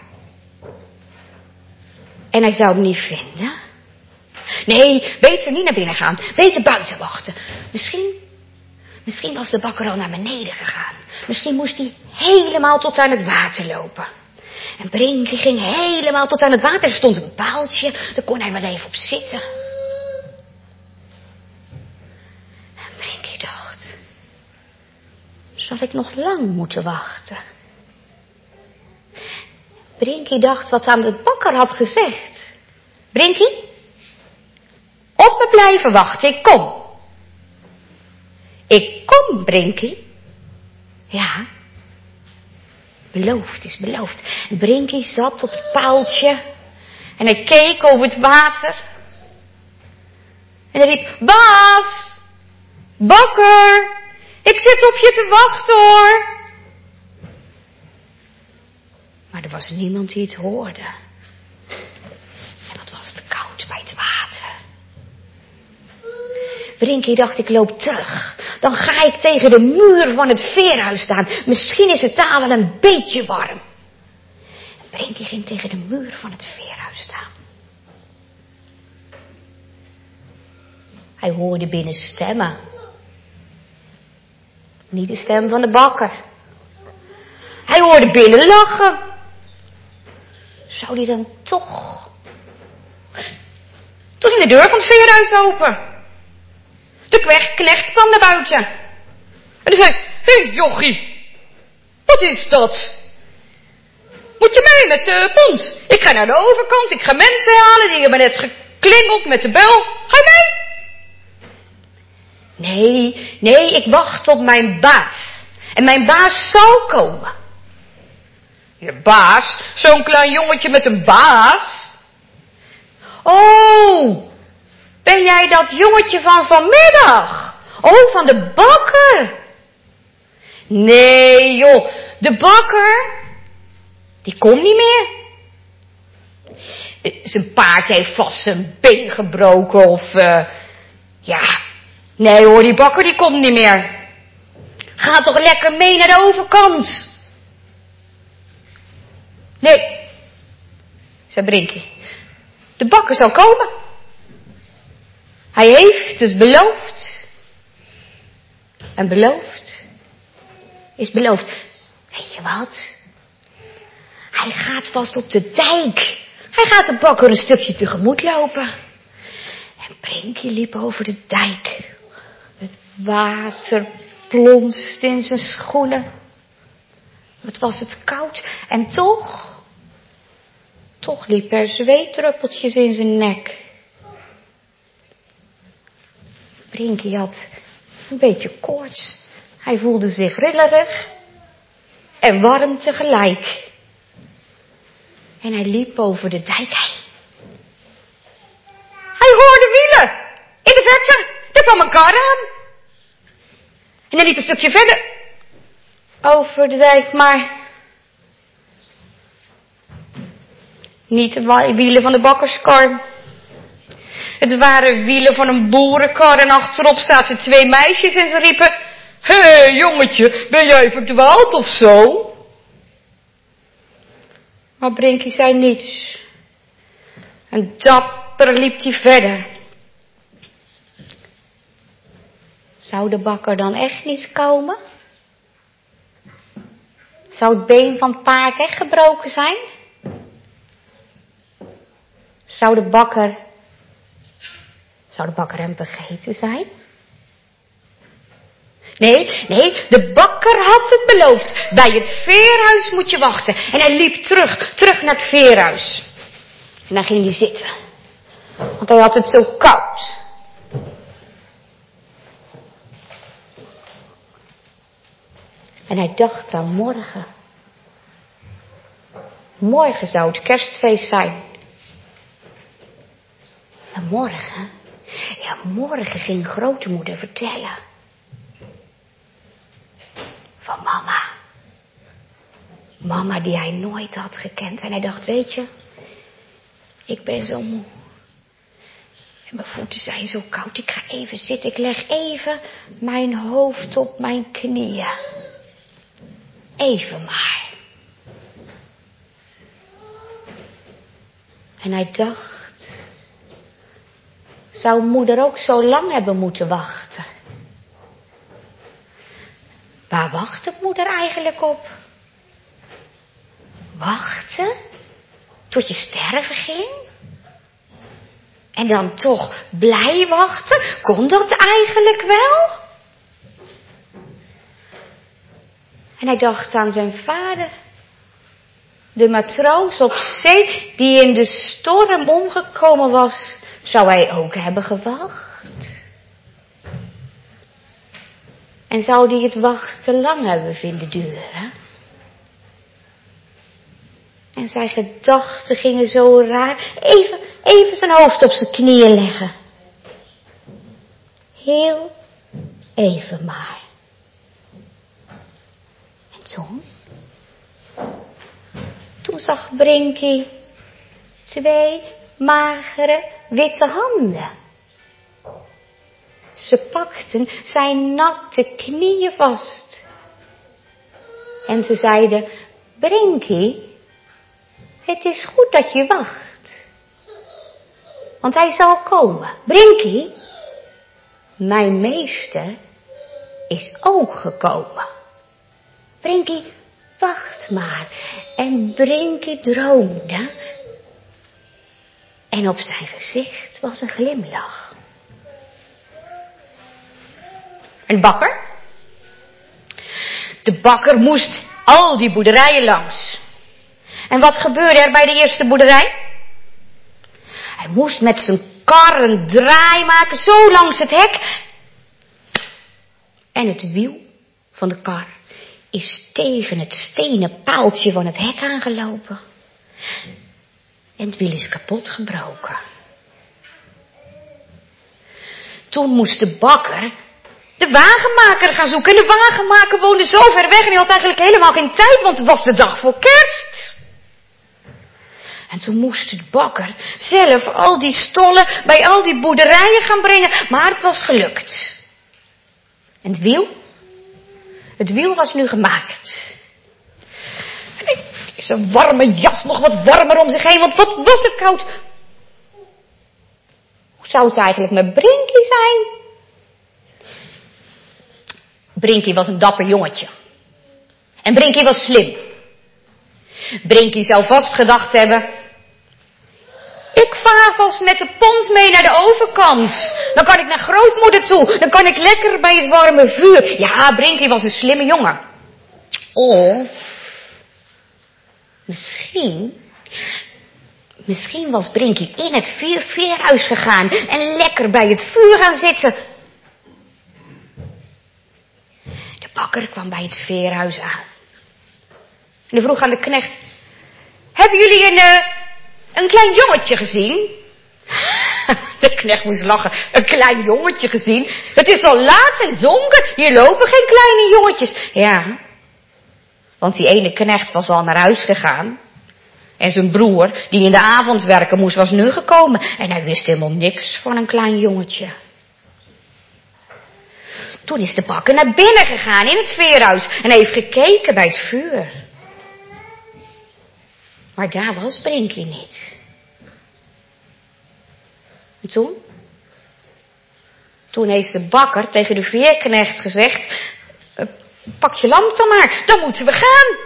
en hij zou hem niet vinden. Nee, beter niet naar binnen gaan. Beter buiten wachten. Misschien, misschien was de bakker al naar beneden gegaan. Misschien moest hij helemaal tot aan het water lopen. En Brinkie ging helemaal tot aan het water. Er stond een paaltje, daar kon hij wel even op zitten. En Brinkie dacht, zal ik nog lang moeten wachten? Brinkie dacht wat aan de bakker had gezegd. Brinkie? Op me blijven wachten, ik kom. Ik kom, Brinkie. Ja. Beloofd is beloofd. Brinkie zat op het paaltje. En hij keek over het water. En hij riep, baas. Bakker. Ik zit op je te wachten hoor. Maar er was niemand die het hoorde. En wat was het koud bij het water. Brinkie dacht, ik loop terug. Dan ga ik tegen de muur van het veerhuis staan. Misschien is het daar wel een beetje warm. En Brinkie ging tegen de muur van het veerhuis staan. Hij hoorde binnen stemmen. Niet de stem van de bakker. Hij hoorde binnen lachen. Zou die dan toch... Toen ging de deur van het veerhuis open. De knecht kwam naar buiten. En hij zei, hé hey, jochie, wat is dat? Moet je mee met de pont? Ik ga naar de overkant, ik ga mensen halen, die hebben net geklingeld met de bel. Ga je mee? Nee, nee, ik wacht op mijn baas. En mijn baas zal komen. Je baas? Zo'n klein jongetje met een baas? Oh, ben jij dat jongetje van vanmiddag? Oh, van de bakker? Nee, joh, de bakker, die komt niet meer. Zijn paard heeft vast zijn been gebroken of, uh, ja, nee hoor, die bakker die komt niet meer. Ga toch lekker mee naar de overkant. Nee, zei Brinkie. De bakker zal komen. Hij heeft het beloofd. En beloofd is beloofd. Weet je wat? Hij gaat vast op de dijk. Hij gaat de bakker een stukje tegemoet lopen. En Brinkie liep over de dijk. Het water plonste in zijn schoenen. Wat was het koud. En toch... Toch liep er zweetdruppeltjes in zijn nek. Brinkie had een beetje koorts. Hij voelde zich rillerig en warm tegelijk. En hij liep over de dijk heen. Hij hoorde wielen in de verte. Er kwam een kar aan. En hij liep een stukje verder over de dijk, maar niet de wielen van de bakkerskar. Het waren wielen van een boerenkar en achterop zaten twee meisjes en ze riepen: Hé, hey, jongetje, ben jij verdwaald of zo? Maar Brinkie zei niets. En dapper liep hij verder. Zou de bakker dan echt niet komen? Zou het been van het paard echt gebroken zijn? Zou de bakker, zou de bakker hem vergeten zijn? Nee, nee, de bakker had het beloofd. Bij het veerhuis moet je wachten. En hij liep terug, terug naar het veerhuis. En dan ging hij zitten. Want hij had het zo koud. En hij dacht aan morgen. Morgen zou het kerstfeest zijn. En morgen, ja morgen ging grootmoeder vertellen. Van mama. Mama die hij nooit had gekend. En hij dacht, weet je, ik ben zo moe. En mijn voeten zijn zo koud. Ik ga even zitten. Ik leg even mijn hoofd op mijn knieën. Even maar. En hij dacht, zou moeder ook zo lang hebben moeten wachten? Waar wachtte moeder eigenlijk op? Wachten? Tot je sterven ging? En dan toch blij wachten? Kon dat eigenlijk wel? En hij dacht aan zijn vader. De matroos op zee die in de storm omgekomen was. Zou hij ook hebben gewacht? En zou die het wachten lang hebben vinden duren? En zijn gedachten gingen zo raar. Even, even zijn hoofd op zijn knieën leggen. Heel even maar. En toen? Toen zag Brinkie twee magere witte handen. Ze pakten zijn natte knieën vast. En ze zeiden, Brinkie, het is goed dat je wacht. Want hij zal komen. Brinkie, mijn meester is ook gekomen. Brinkie, wacht maar. En Brinkie droomde. En op zijn gezicht was een glimlach. Een bakker? De bakker moest al die boerderijen langs. En wat gebeurde er bij de eerste boerderij? Hij moest met zijn kar een draai maken, zo langs het hek. En het wiel van de kar is tegen het stenen paaltje van het hek aangelopen. En het wiel is kapot gebroken. Toen moest de bakker de wagenmaker gaan zoeken. En de wagenmaker woonde zo ver weg en hij had eigenlijk helemaal geen tijd, want het was de dag voor kerst. En toen moest de bakker zelf al die stollen bij al die boerderijen gaan brengen. Maar het was gelukt. En het wiel? Het wiel was nu gemaakt. En hij is een warme jas nog wat warmer om zich heen, want wat was het koud. Hoe zou het eigenlijk met Brinkie zijn? Brinkie was een dapper jongetje. En Brinkie was slim. Brinkie zou vast gedacht hebben: ik vaar vast met de pont mee naar de overkant. Dan kan ik naar grootmoeder toe. Dan kan ik lekker bij het warme vuur. Ja, Brinkie was een slimme jongen. Of misschien... Misschien was Brinkie in het veer, veerhuis gegaan en lekker bij het vuur gaan zitten. De bakker kwam bij het veerhuis aan. En hij vroeg aan de knecht: hebben jullie een, uh, een klein jongetje gezien? De knecht moest lachen. Een klein jongetje gezien? Het is al laat en donker. Hier lopen geen kleine jongetjes. Ja, want die ene knecht was al naar huis gegaan. En zijn broer, die in de avond werken moest, was nu gekomen. En hij wist helemaal niks van een klein jongetje. Toen is de bakker naar binnen gegaan in het veerhuis. En heeft gekeken bij het vuur. Maar daar was Brinkie niet. En toen? Toen heeft de bakker tegen de veerknecht gezegd: pak je lamp dan maar, dan moeten we gaan.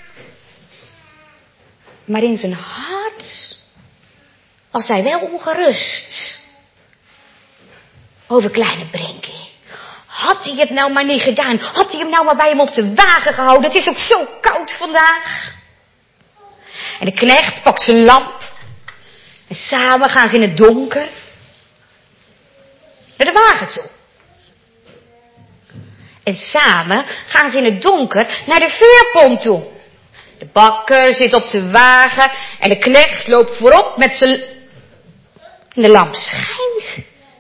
Maar in zijn hart was hij wel ongerust over kleine Brinkie. Had hij het nou maar niet gedaan? Had hij hem nou maar bij hem op de wagen gehouden? Het is ook zo koud vandaag. En de knecht pakt zijn lamp. En samen gaan ze in het donker naar de wagen toe. En samen gaan ze in het donker naar de veerpont toe. De bakker zit op de wagen en de knecht loopt voorop met zijn... En de lamp schijnt.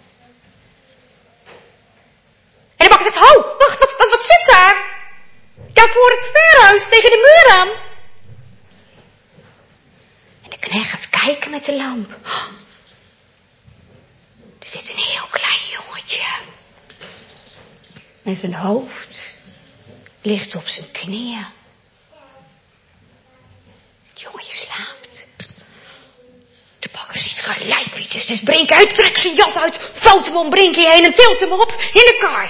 En de bakker zegt: ho, wacht, wat, wat, wat zit daar? Daar voor het veerhuis, tegen de muur aan. En de knecht gaat kijken met de lamp. Oh, er zit een heel klein jongetje. En zijn hoofd ligt op zijn knieën. Het jongetje slaapt. De bakker ziet gelijk wie het is. Dus Brinkie uit, trekt zijn jas uit, vouwt hem om Brinkie heen en tilt hem op in de kar.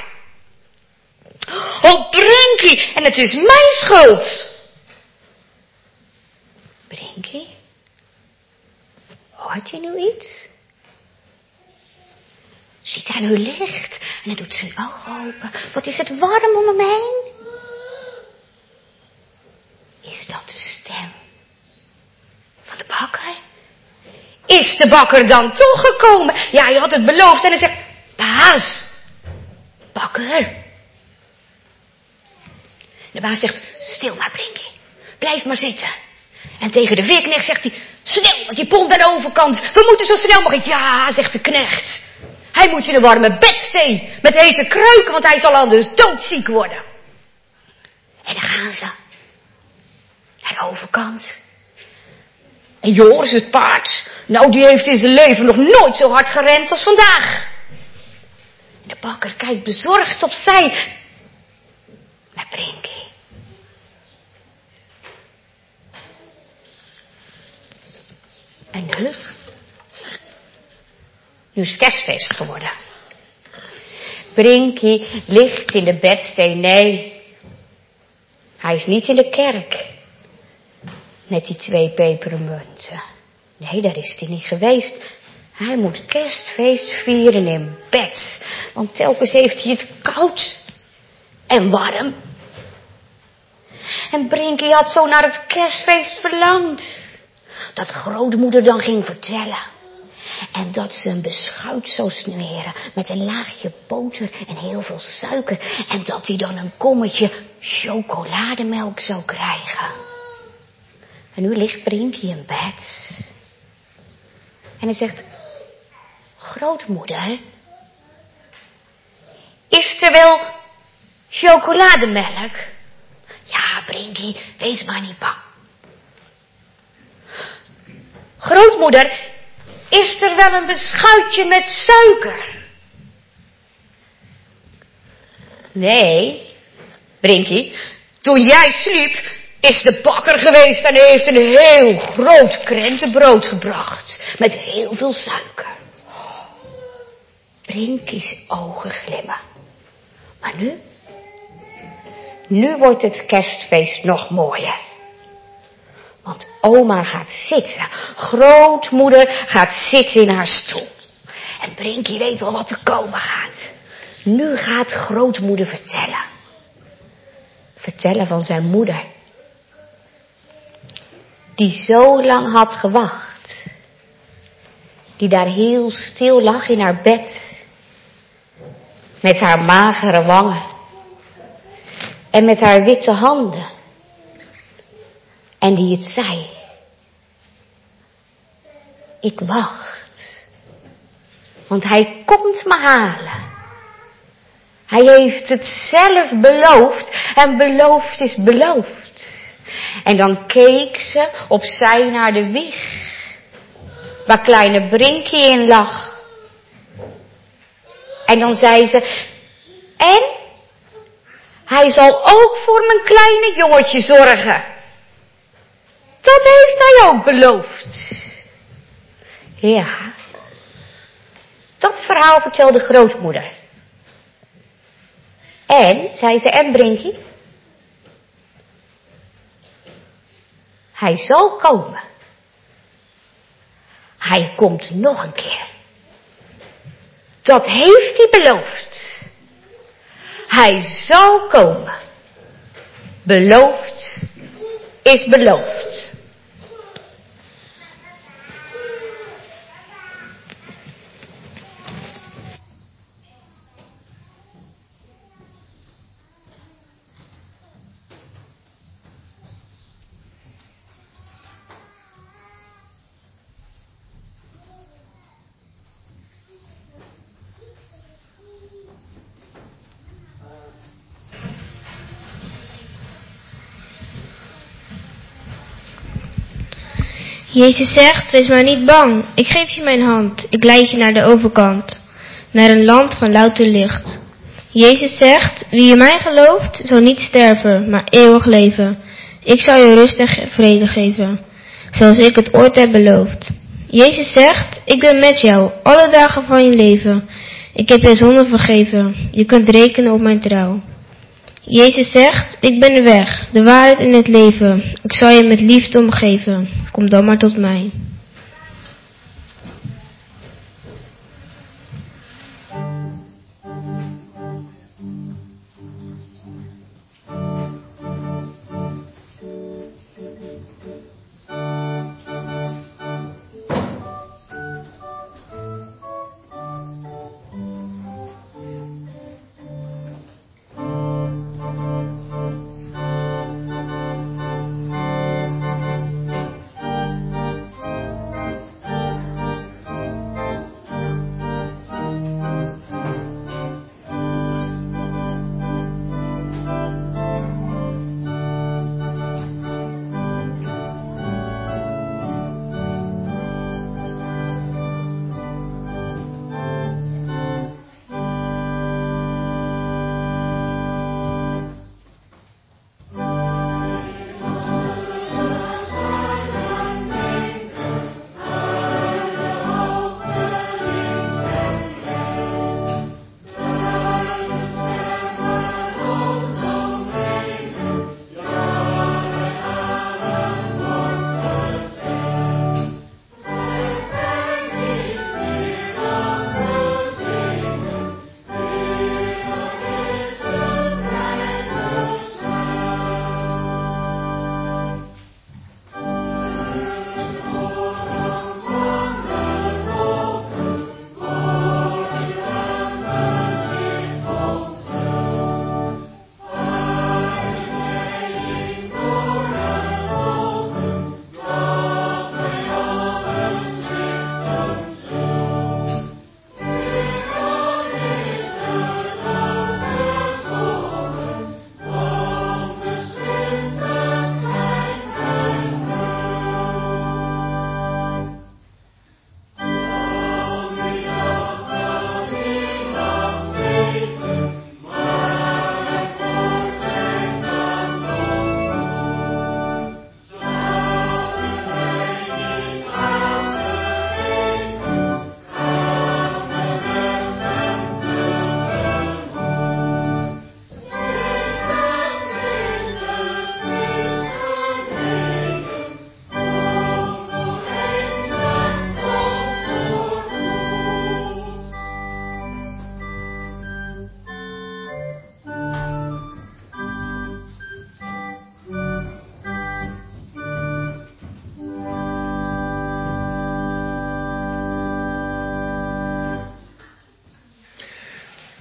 Oh, Brinkie, en het is mijn schuld. Brinkie, hoort je nu iets? Ziet hij nu licht en hij doet zijn ogen open. Wat is het warm om hem heen? Is dat de stem van de bakker? Is de bakker dan toch gekomen? Ja, hij had het beloofd en hij zegt: baas, bakker. De baas zegt: stil maar, Brinkie. Blijf maar zitten. En tegen de veerknecht zegt hij: snel, met die pont aan de overkant. We moeten zo snel mogelijk. Ja, zegt de knecht. Hij moet in een warme bedstee met hete kruiken, want hij zal anders doodziek worden. En dan gaan ze naar de overkant. En Joris, het paard, nou, die heeft in zijn leven nog nooit zo hard gerend als vandaag. En de bakker kijkt bezorgd opzij naar Brinkie. En nu? Nu is het kerstfeest geworden. Brinkie ligt in de bedstee. Nee, hij is niet in de kerk. Met die twee pepermunten. Nee, daar is hij niet geweest. Hij moet kerstfeest vieren in bed. Want telkens heeft hij het koud en warm. En Brinkie had zo naar het kerstfeest verlangd. Dat grootmoeder dan ging vertellen. En dat ze een beschuit zou smeren met een laagje boter en heel veel suiker. En dat hij dan een kommetje chocolademelk zou krijgen. En nu ligt Brinkie in bed. En hij zegt: grootmoeder, is er wel chocolademelk? Ja, Brinkie, wees maar niet bang. Grootmoeder, is er wel een beschuitje met suiker? Nee, Brinkie, toen jij sliep, is de bakker geweest en heeft een heel groot krentenbrood gebracht. Met heel veel suiker. Brinkie's ogen glimmen. Maar nu? Nu wordt het kerstfeest nog mooier. Want oma gaat zitten. Grootmoeder gaat zitten in haar stoel. En Brinkie weet al wat er komen gaat. Nu gaat grootmoeder vertellen. Vertellen van zijn moeder. Die zo lang had gewacht. Die daar heel stil lag in haar bed. Met haar magere wangen. En met haar witte handen. En die het zei. Ik wacht. Want hij komt me halen. Hij heeft het zelf beloofd. En beloofd is beloofd. En dan keek ze opzij naar de wieg. Waar kleine Brinkie in lag. En dan zei ze. En? Hij zal ook voor mijn kleine jongetje zorgen. Dat heeft hij ook beloofd. Ja. Dat verhaal vertelde grootmoeder. En, zei ze, en Brinkie? Hij zal komen. Hij komt nog een keer. Dat heeft hij beloofd. Hij zal komen. Beloofd is beloofd. Jezus zegt, wees maar niet bang, ik geef je mijn hand, ik leid je naar de overkant, naar een land van louter licht. Jezus zegt, wie in mij gelooft, zal niet sterven, maar eeuwig leven. Ik zal je rust en vrede geven, zoals ik het ooit heb beloofd. Jezus zegt, ik ben met jou, alle dagen van je leven. Ik heb je zonde vergeven, je kunt rekenen op mijn trouw. Jezus zegt, ik ben de weg, de waarheid en het leven. Ik zal je met liefde omgeven. Kom dan maar tot mij.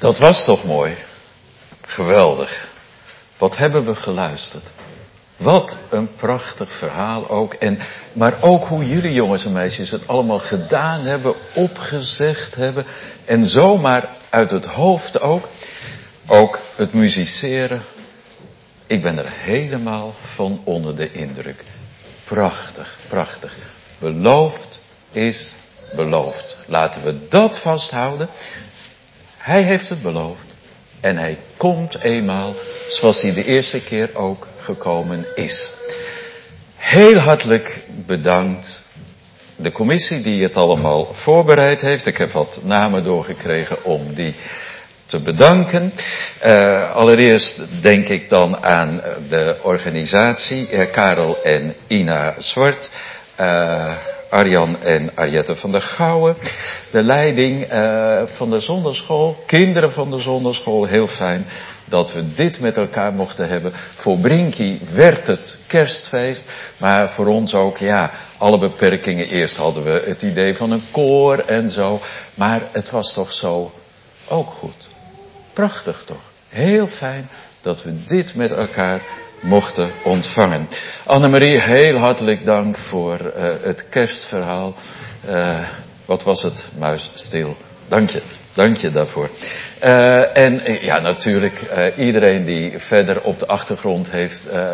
Dat was toch mooi? Geweldig. Wat hebben we geluisterd? Wat een prachtig verhaal ook. En, maar ook hoe jullie jongens en meisjes het allemaal gedaan hebben, opgezegd hebben. En zomaar uit het hoofd ook. Ook het musiceren. Ik ben er helemaal van onder de indruk. Prachtig, prachtig. Beloofd is beloofd. Laten we dat vasthouden. Hij heeft het beloofd. En hij komt eenmaal zoals hij de eerste keer ook gekomen is. Heel hartelijk bedankt de commissie die het allemaal voorbereid heeft. Ik heb wat namen doorgekregen om die te bedanken. Uh, allereerst denk ik dan aan de organisatie. Uh, Karel en Ina Zwart. Uh, Arjan en Arjette van der Gouwen. De leiding uh, van de zonderschool. Kinderen van de zonderschool. Heel fijn dat we dit met elkaar mochten hebben. Voor Brinkie werd het kerstfeest. Maar voor ons ook, ja, alle beperkingen. Eerst hadden we het idee van een koor en zo. Maar het was toch zo ook goed. Prachtig toch. Heel fijn dat we dit met elkaar mochten ontvangen. Annemarie, heel hartelijk dank voor uh, het kerstverhaal. Uh, wat was het, muisstil. Dank je, dank je daarvoor. Uh, en uh, ja, natuurlijk uh, iedereen die verder op de achtergrond heeft uh,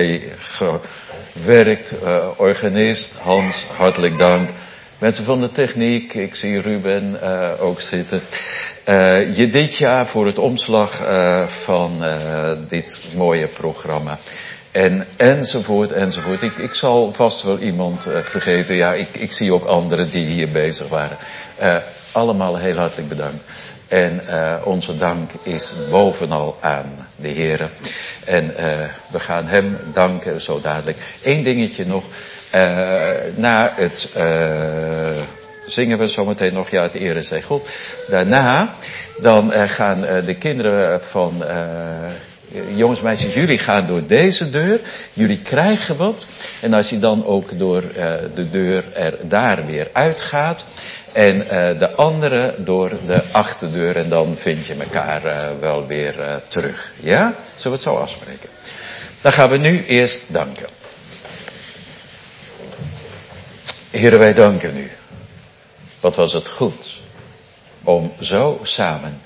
meegewerkt. Uh, organist, Hans, hartelijk dank. Mensen van de techniek, ik zie Ruben uh, ook zitten. Uh, Jeditja voor het omslag uh, van uh, dit mooie programma. En enzovoort, enzovoort. Ik, ik zal vast wel iemand uh, vergeten. Ja, ik, ik zie ook anderen die hier bezig waren. Uh, allemaal heel hartelijk bedankt. En uh, onze dank is bovenal aan de Heere. En uh, we gaan hem danken zo dadelijk. Eén dingetje nog. Uh, na het uh, zingen we zometeen nog, ja, het ere zij God. Daarna, dan uh, gaan uh, de kinderen van, uh, jongens, meisjes, jullie gaan door deze deur. Jullie krijgen wat. En als je dan ook door uh, de deur er daar weer uitgaat. En uh, de andere door de achterdeur. En dan vind je elkaar uh, wel weer uh, terug. Ja? Zullen we het zo afspreken? Dan gaan we nu eerst danken. Heere, wij danken u. Wat was het goed om zo samen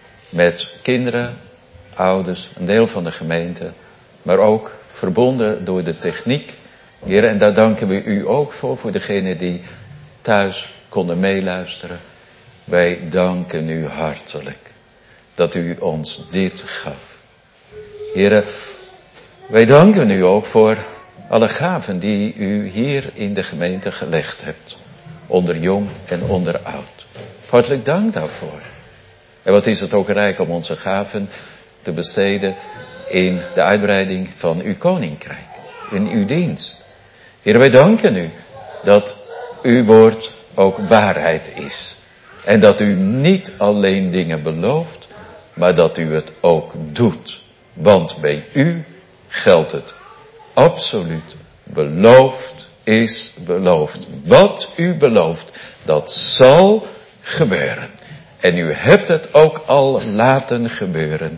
met kinderen, ouders, een deel van de gemeente, maar ook verbonden door de techniek. Heere, en daar danken we u ook voor, voor degenen die thuis konden meeluisteren. Wij danken u hartelijk dat u ons dit gaf. Heere, wij danken u ook voor alle gaven die u hier in de gemeente gelegd hebt. Onder jong en onder oud. Hartelijk dank daarvoor. En wat is het ook rijk om onze gaven te besteden in de uitbreiding van uw koninkrijk. In uw dienst. Heer, wij danken u dat uw woord ook waarheid is. En dat u niet alleen dingen belooft, maar dat u het ook doet. Want bij u geldt het absoluut. Beloofd is beloofd. Wat u belooft, dat zal gebeuren. En u hebt het ook al laten gebeuren.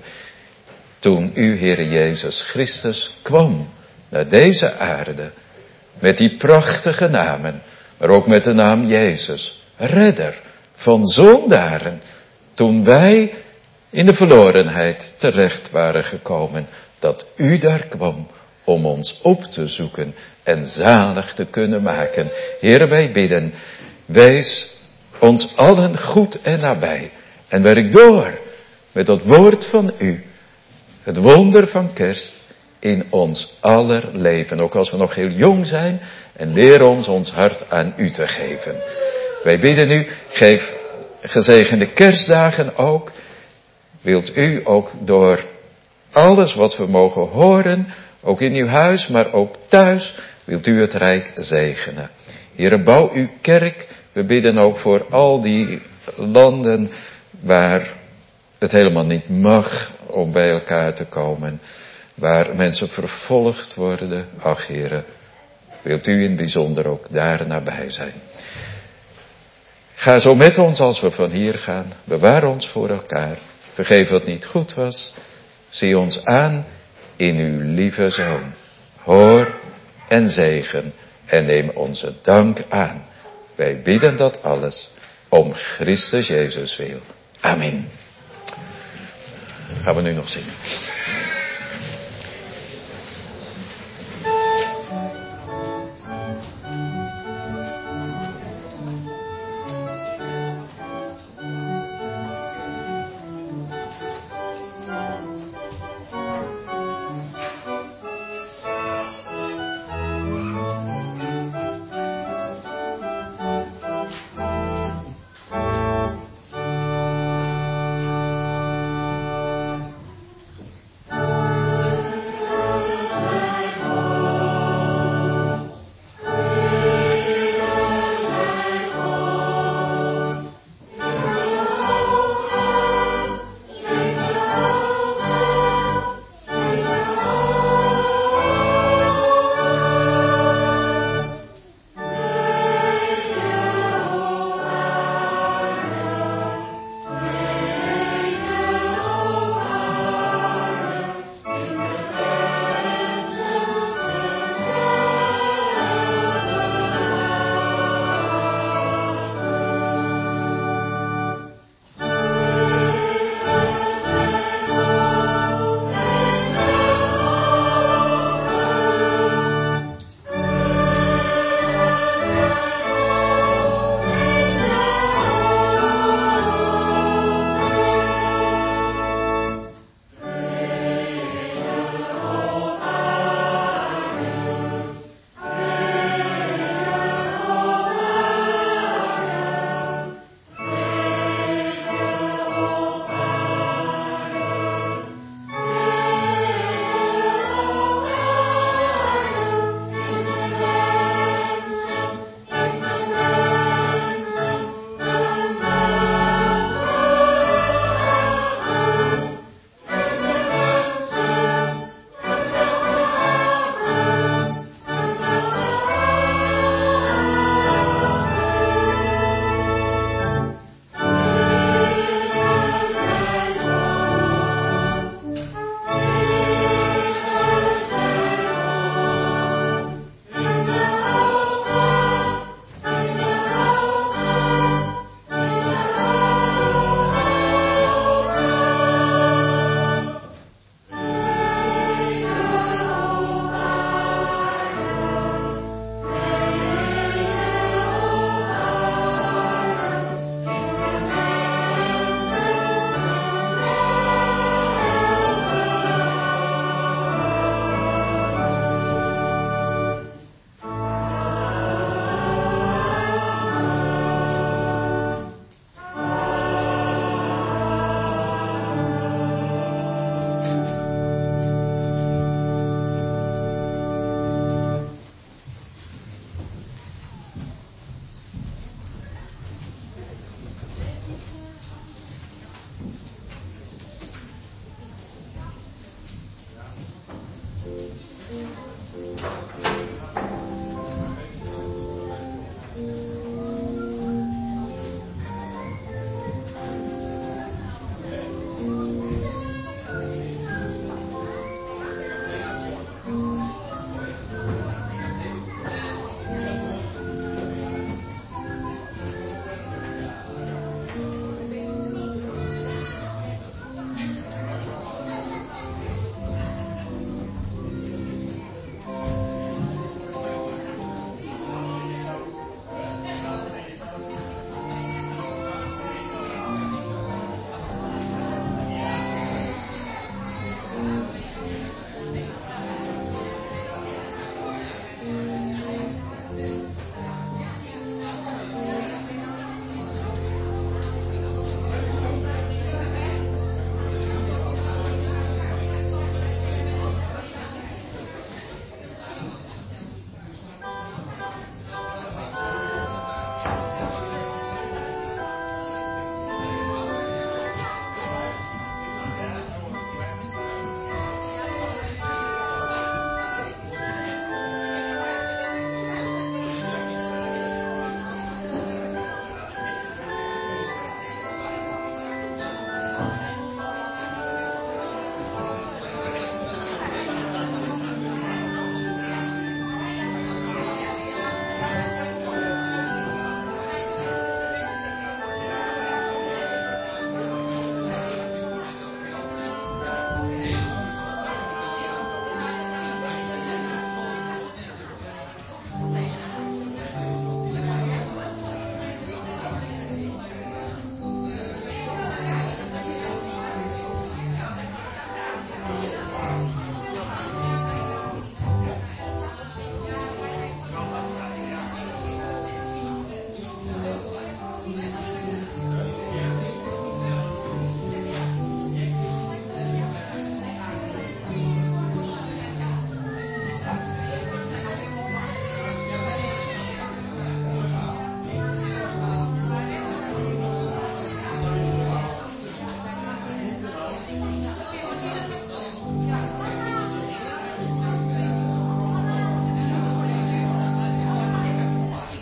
Toen u, Heere Jezus Christus, kwam naar deze aarde. Met die prachtige namen. Maar ook met de naam Jezus. Redder van zondaren. Toen wij in de verlorenheid terecht waren gekomen. Dat u daar kwam om ons op te zoeken en zalig te kunnen maken. Heere, wij bidden, wees ons allen goed en nabij. En werk door met dat woord van u. Het wonder van kerst in ons aller leven. Ook als we nog heel jong zijn. En leer ons ons hart aan u te geven. Wij bidden u, geef gezegende kerstdagen ook. Wilt u ook door alles wat we mogen horen, ook in uw huis, maar ook thuis, wilt u het rijk zegenen. Heere, bouw uw kerk. We bidden ook voor al die landen waar het helemaal niet mag om bij elkaar te komen. Waar mensen vervolgd worden. Ach, Heere, wilt u in het bijzonder ook daar nabij zijn. Ga zo met ons als we van hier gaan. Bewaar ons voor elkaar. Vergeef wat niet goed was. Zie ons aan in uw lieve Zoon. Hoor en zegen en neem onze dank aan. Wij bidden dat alles om Christus Jezus wil. Amen. Gaan we nu nog zingen.